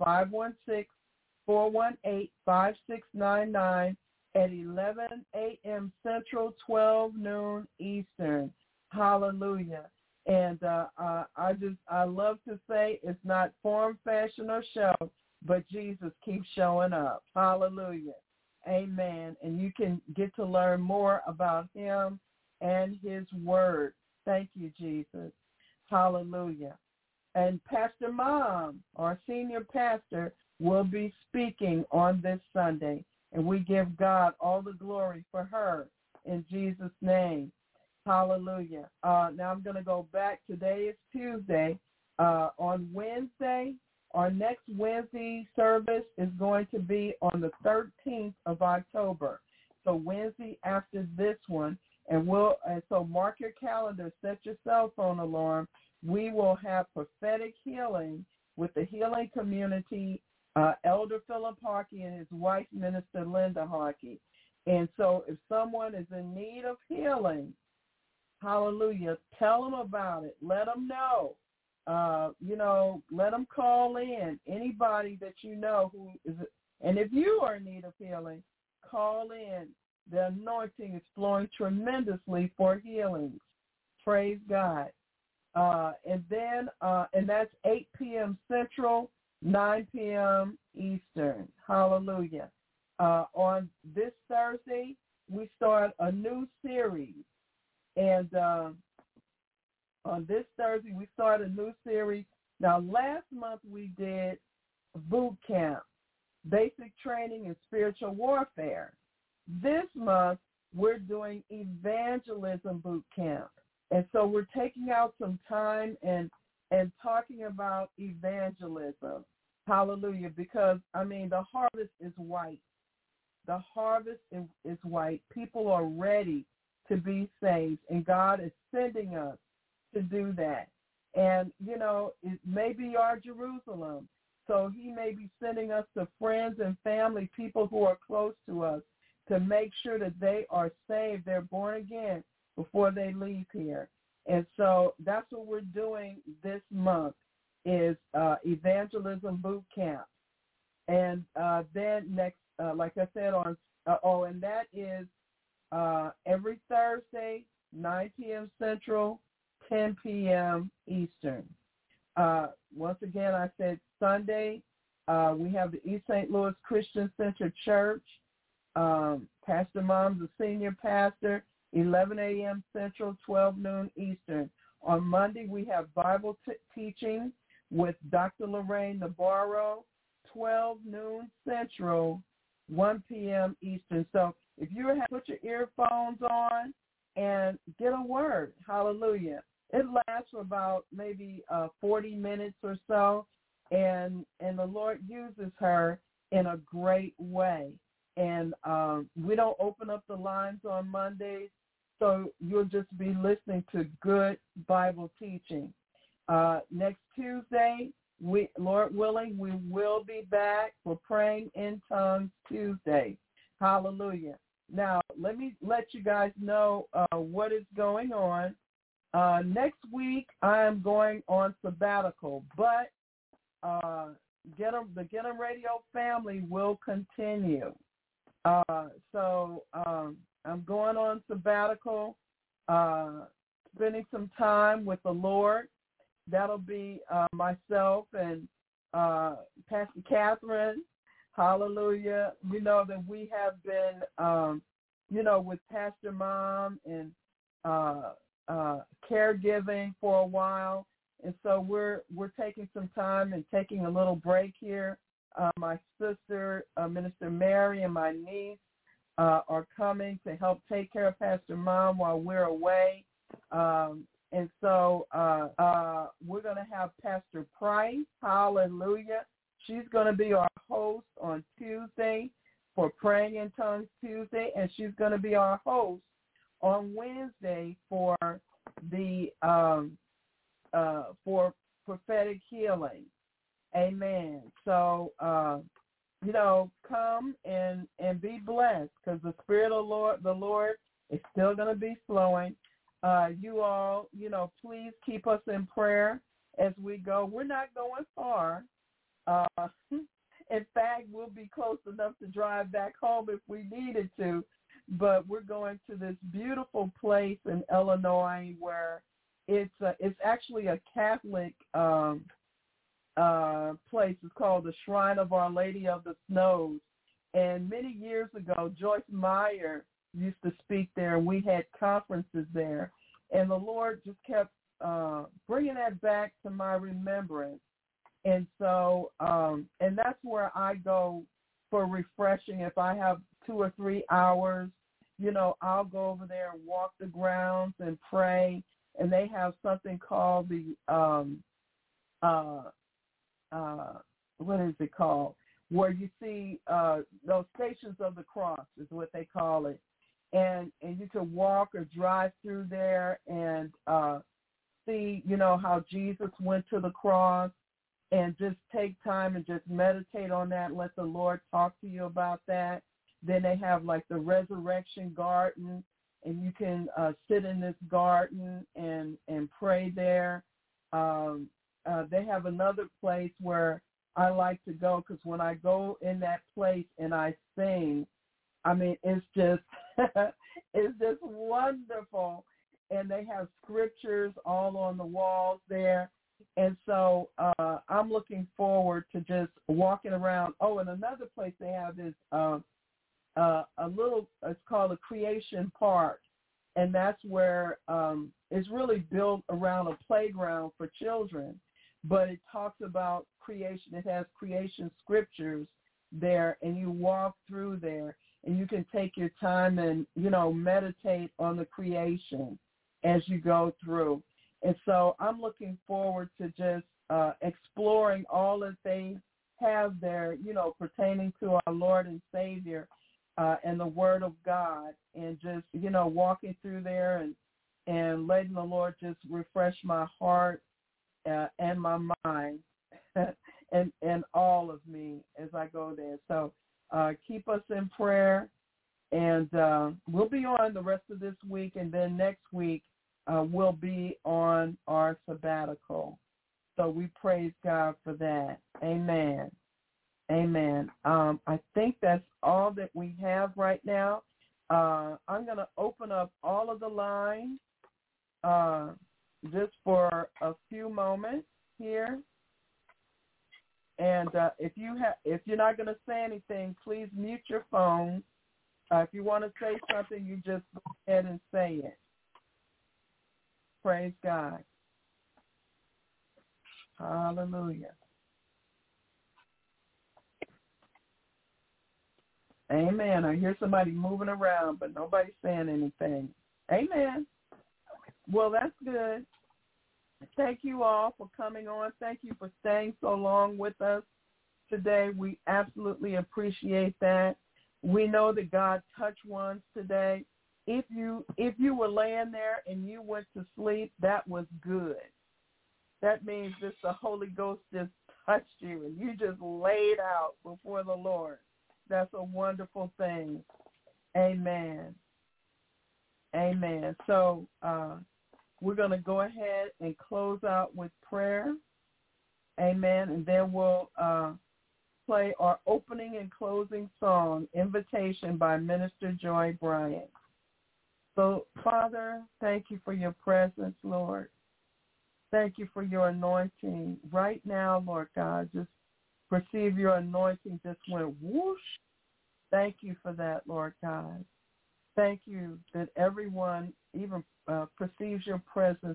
516-418-5699 at 11 a.m. Central, 12 noon Eastern. Hallelujah. And I love to say it's not form, fashion, or show, but Jesus keeps showing up. Hallelujah. Amen. And you can get to learn more about him and his word. Thank you, Jesus. Hallelujah. And Pastor Mom, our senior pastor, will be speaking on this Sunday. And we give God all the glory for her in Jesus' name. Hallelujah. Now I'm going to go back. Today is Tuesday. On Wednesday, our next Wednesday service is going to be on the 13th of October. So Wednesday after this one. And so mark your calendar, set your cell phone alarm. We will have prophetic healing with the healing community, Elder Philip Harkey and his wife, Minister Linda Harkey. And so if someone is in need of healing, hallelujah, tell them about it. Let them know. Let them call in. Anybody that you know who is, and if you are in need of healing, call in. The anointing is flowing tremendously for healings. Praise God. And that's 8 p.m. Central, 9 p.m. Eastern. Hallelujah. On this Thursday, we start a new series. And on this Thursday, we start a new series. Now, last month we did boot camp, basic training in spiritual warfare. This month, we're doing evangelism boot camp. And so we're taking out some time and talking about evangelism. Hallelujah. Because, the harvest is white. The harvest is white. People are ready to be saved, and God is sending us to do that. And, it may be our Jerusalem. So he may be sending us to friends and family, people who are close to us, to make sure that they are saved, they're born again before they leave here. And so that's what we're doing this month is evangelism boot camp. And then next, like I said, and that is every Thursday, 9 p.m. Central, 10 p.m. Eastern. Once again, I said Sunday, we have the East St. Louis Christian Center Church. Pastor Mom's the senior pastor, 11 a.m. Central, 12 noon Eastern. On Monday, we have Bible teaching with Dr. Lorraine Navarro, 12 noon Central, 1 p.m. Eastern. So if you put your earphones on and get a word, hallelujah. It lasts for about maybe 40 minutes or so, and the Lord uses her in a great way. And we don't open up the lines on Mondays, so you'll just be listening to good Bible teaching. Next Tuesday, Lord willing, we will be back for Praying in Tongues Tuesday. Hallelujah. Now, let me let you guys know what is going on. Next week, I am going on sabbatical, but the Get 'em Radio family will continue. So I'm going on sabbatical, spending some time with the Lord. That'll be myself and Pastor Catherine. Hallelujah. You know that we have been, with Pastor Mom and caregiving for a while. And so we're taking some time and taking a little break here. My sister, Minister Mary, and my niece are coming to help take care of Pastor Mom while we're away. And so we're going to have Pastor Price. Hallelujah. She's going to be our host on Tuesday for Praying in Tongues Tuesday, and she's going to be our host on Wednesday for the for prophetic healing. Amen. So, come and be blessed, because the Spirit of the Lord is still going to be flowing. You all, please keep us in prayer as we go. We're not going far. In fact, we'll be close enough to drive back home if we needed to, but we're going to this beautiful place in Illinois where it's actually a Catholic place. It's called the Shrine of Our Lady of the Snows. And many years ago, Joyce Meyer used to speak there, and we had conferences there. And the Lord just kept bringing that back to my remembrance. And so, and that's where I go for refreshing. If I have 2 or 3 hours, I'll go over there and walk the grounds and pray. And they have something called the, what is it called? Where you see those Stations of the Cross is what they call it. And you can walk or drive through there and see, how Jesus went to the cross, and just take time and just meditate on that and let the Lord talk to you about that. Then they have like the Resurrection Garden, and you can sit in this garden and pray there. They have another place where I like to go, because when I go in that place and I sing, it's just it's just wonderful. And they have scriptures all on the walls there. And so I'm looking forward to just walking around. Oh, and another place they have is it's called a creation park, and that's where it's really built around a playground for children, but it talks about creation. It has creation scriptures there, and you walk through there, and you can take your time and, meditate on the creation as you go through. And so I'm looking forward to just exploring all that they have there, pertaining to our Lord and Savior and the Word of God, and just, walking through there and letting the Lord just refresh my heart and my mind and all of me as I go there. So keep us in prayer, and we'll be on the rest of this week, and then next week we'll be on our sabbatical. So we praise God for that. Amen. Amen. I think that's all that we have right now. I'm going to open up all of the lines just for a few moments here. And if you're not going to say anything, please mute your phone. If you want to say something, you just go ahead and say it. Praise God. Hallelujah. Amen. I hear somebody moving around, but nobody's saying anything. Amen. Well, that's good. Thank you all for coming on. Thank you for staying so long with us today. We absolutely appreciate that. We know that God touched ones today. If you were laying there and you went to sleep, that was good. That means that the Holy Ghost just touched you and you just laid out before the Lord. That's a wonderful thing. Amen. Amen. So we're going to go ahead and close out with prayer. Amen. And then we'll play our opening and closing song, Invitation by Minister Joy Bryant. So, Father, thank you for your presence, Lord. Thank you for your anointing. Right now, Lord God, just perceive your anointing just went whoosh. Thank you for that, Lord God. Thank you that everyone even perceives your presence.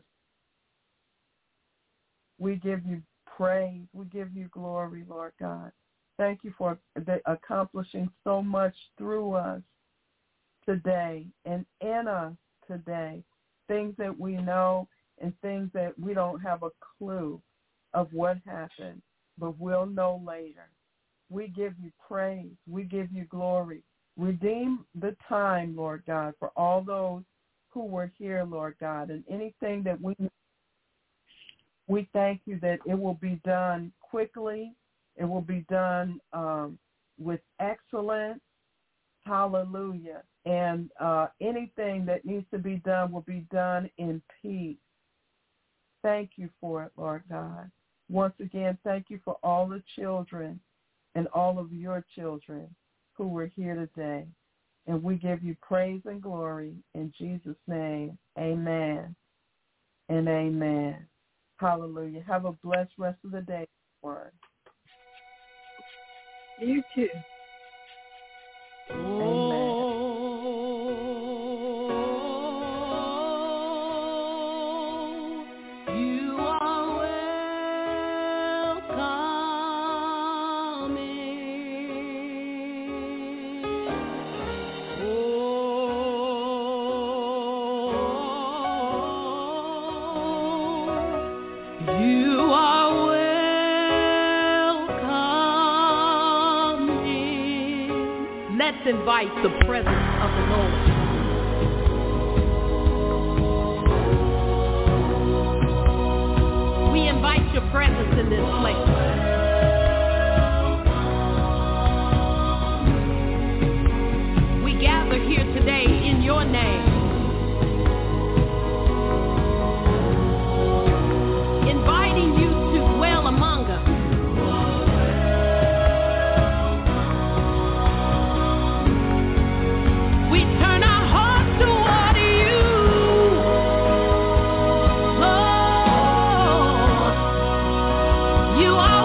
We give you praise. We give you glory, Lord God. Thank you for accomplishing so much through us today and in us today, things that we know and things that we don't have a clue of what happened, but we'll know later. We give you praise. We give you glory. Redeem the time, Lord God, for all those who were here, Lord God, and anything that we thank you that it will be done quickly. It will be done with excellence. Hallelujah. And anything that needs to be done will be done in peace. Thank you for it, Lord God. Once again, thank you for all the children and all of your children who were here today. And we give you praise and glory in Jesus' name. Amen and amen. Hallelujah. Have a blessed rest of the day, Lord. You too. Amen. Let's invite the presence of the Lord. We invite your presence in this place. We gather here today in your name. Inviting you to dwell among us. You are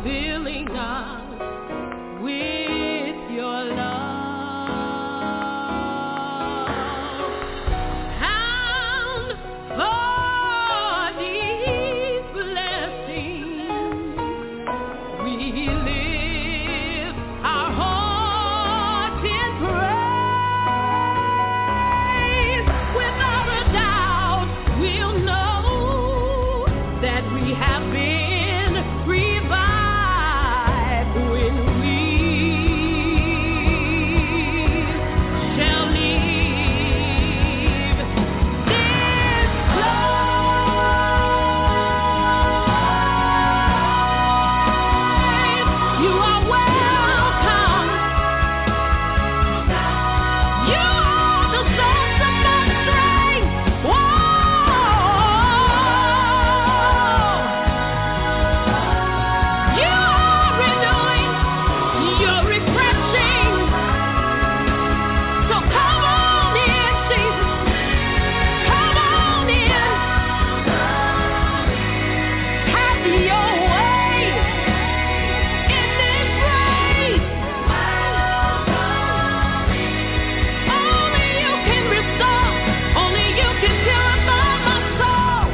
filling us with your love. And for these blessings, we lift our hearts in praise. Without a doubt, we'll know that we have been revived when we shall leave this place. You are welcome. You are the source of my strength. You are renewing, you're refreshing. So come on in, Jesus. Come on in. Have your way in this place. Only you can restore. Only you can purify my soul.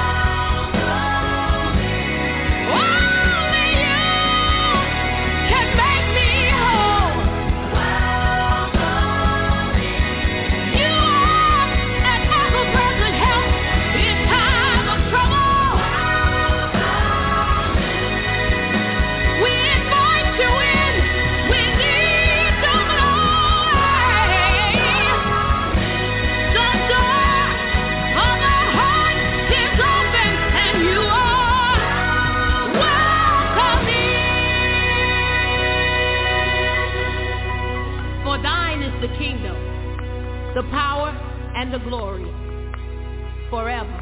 Only you can make me whole. You are an ever-present help in time of trouble. We invite you in. We need the glory. The door of the heart is open, and you are welcome in. For thine is the kingdom, the power, and the glory forever.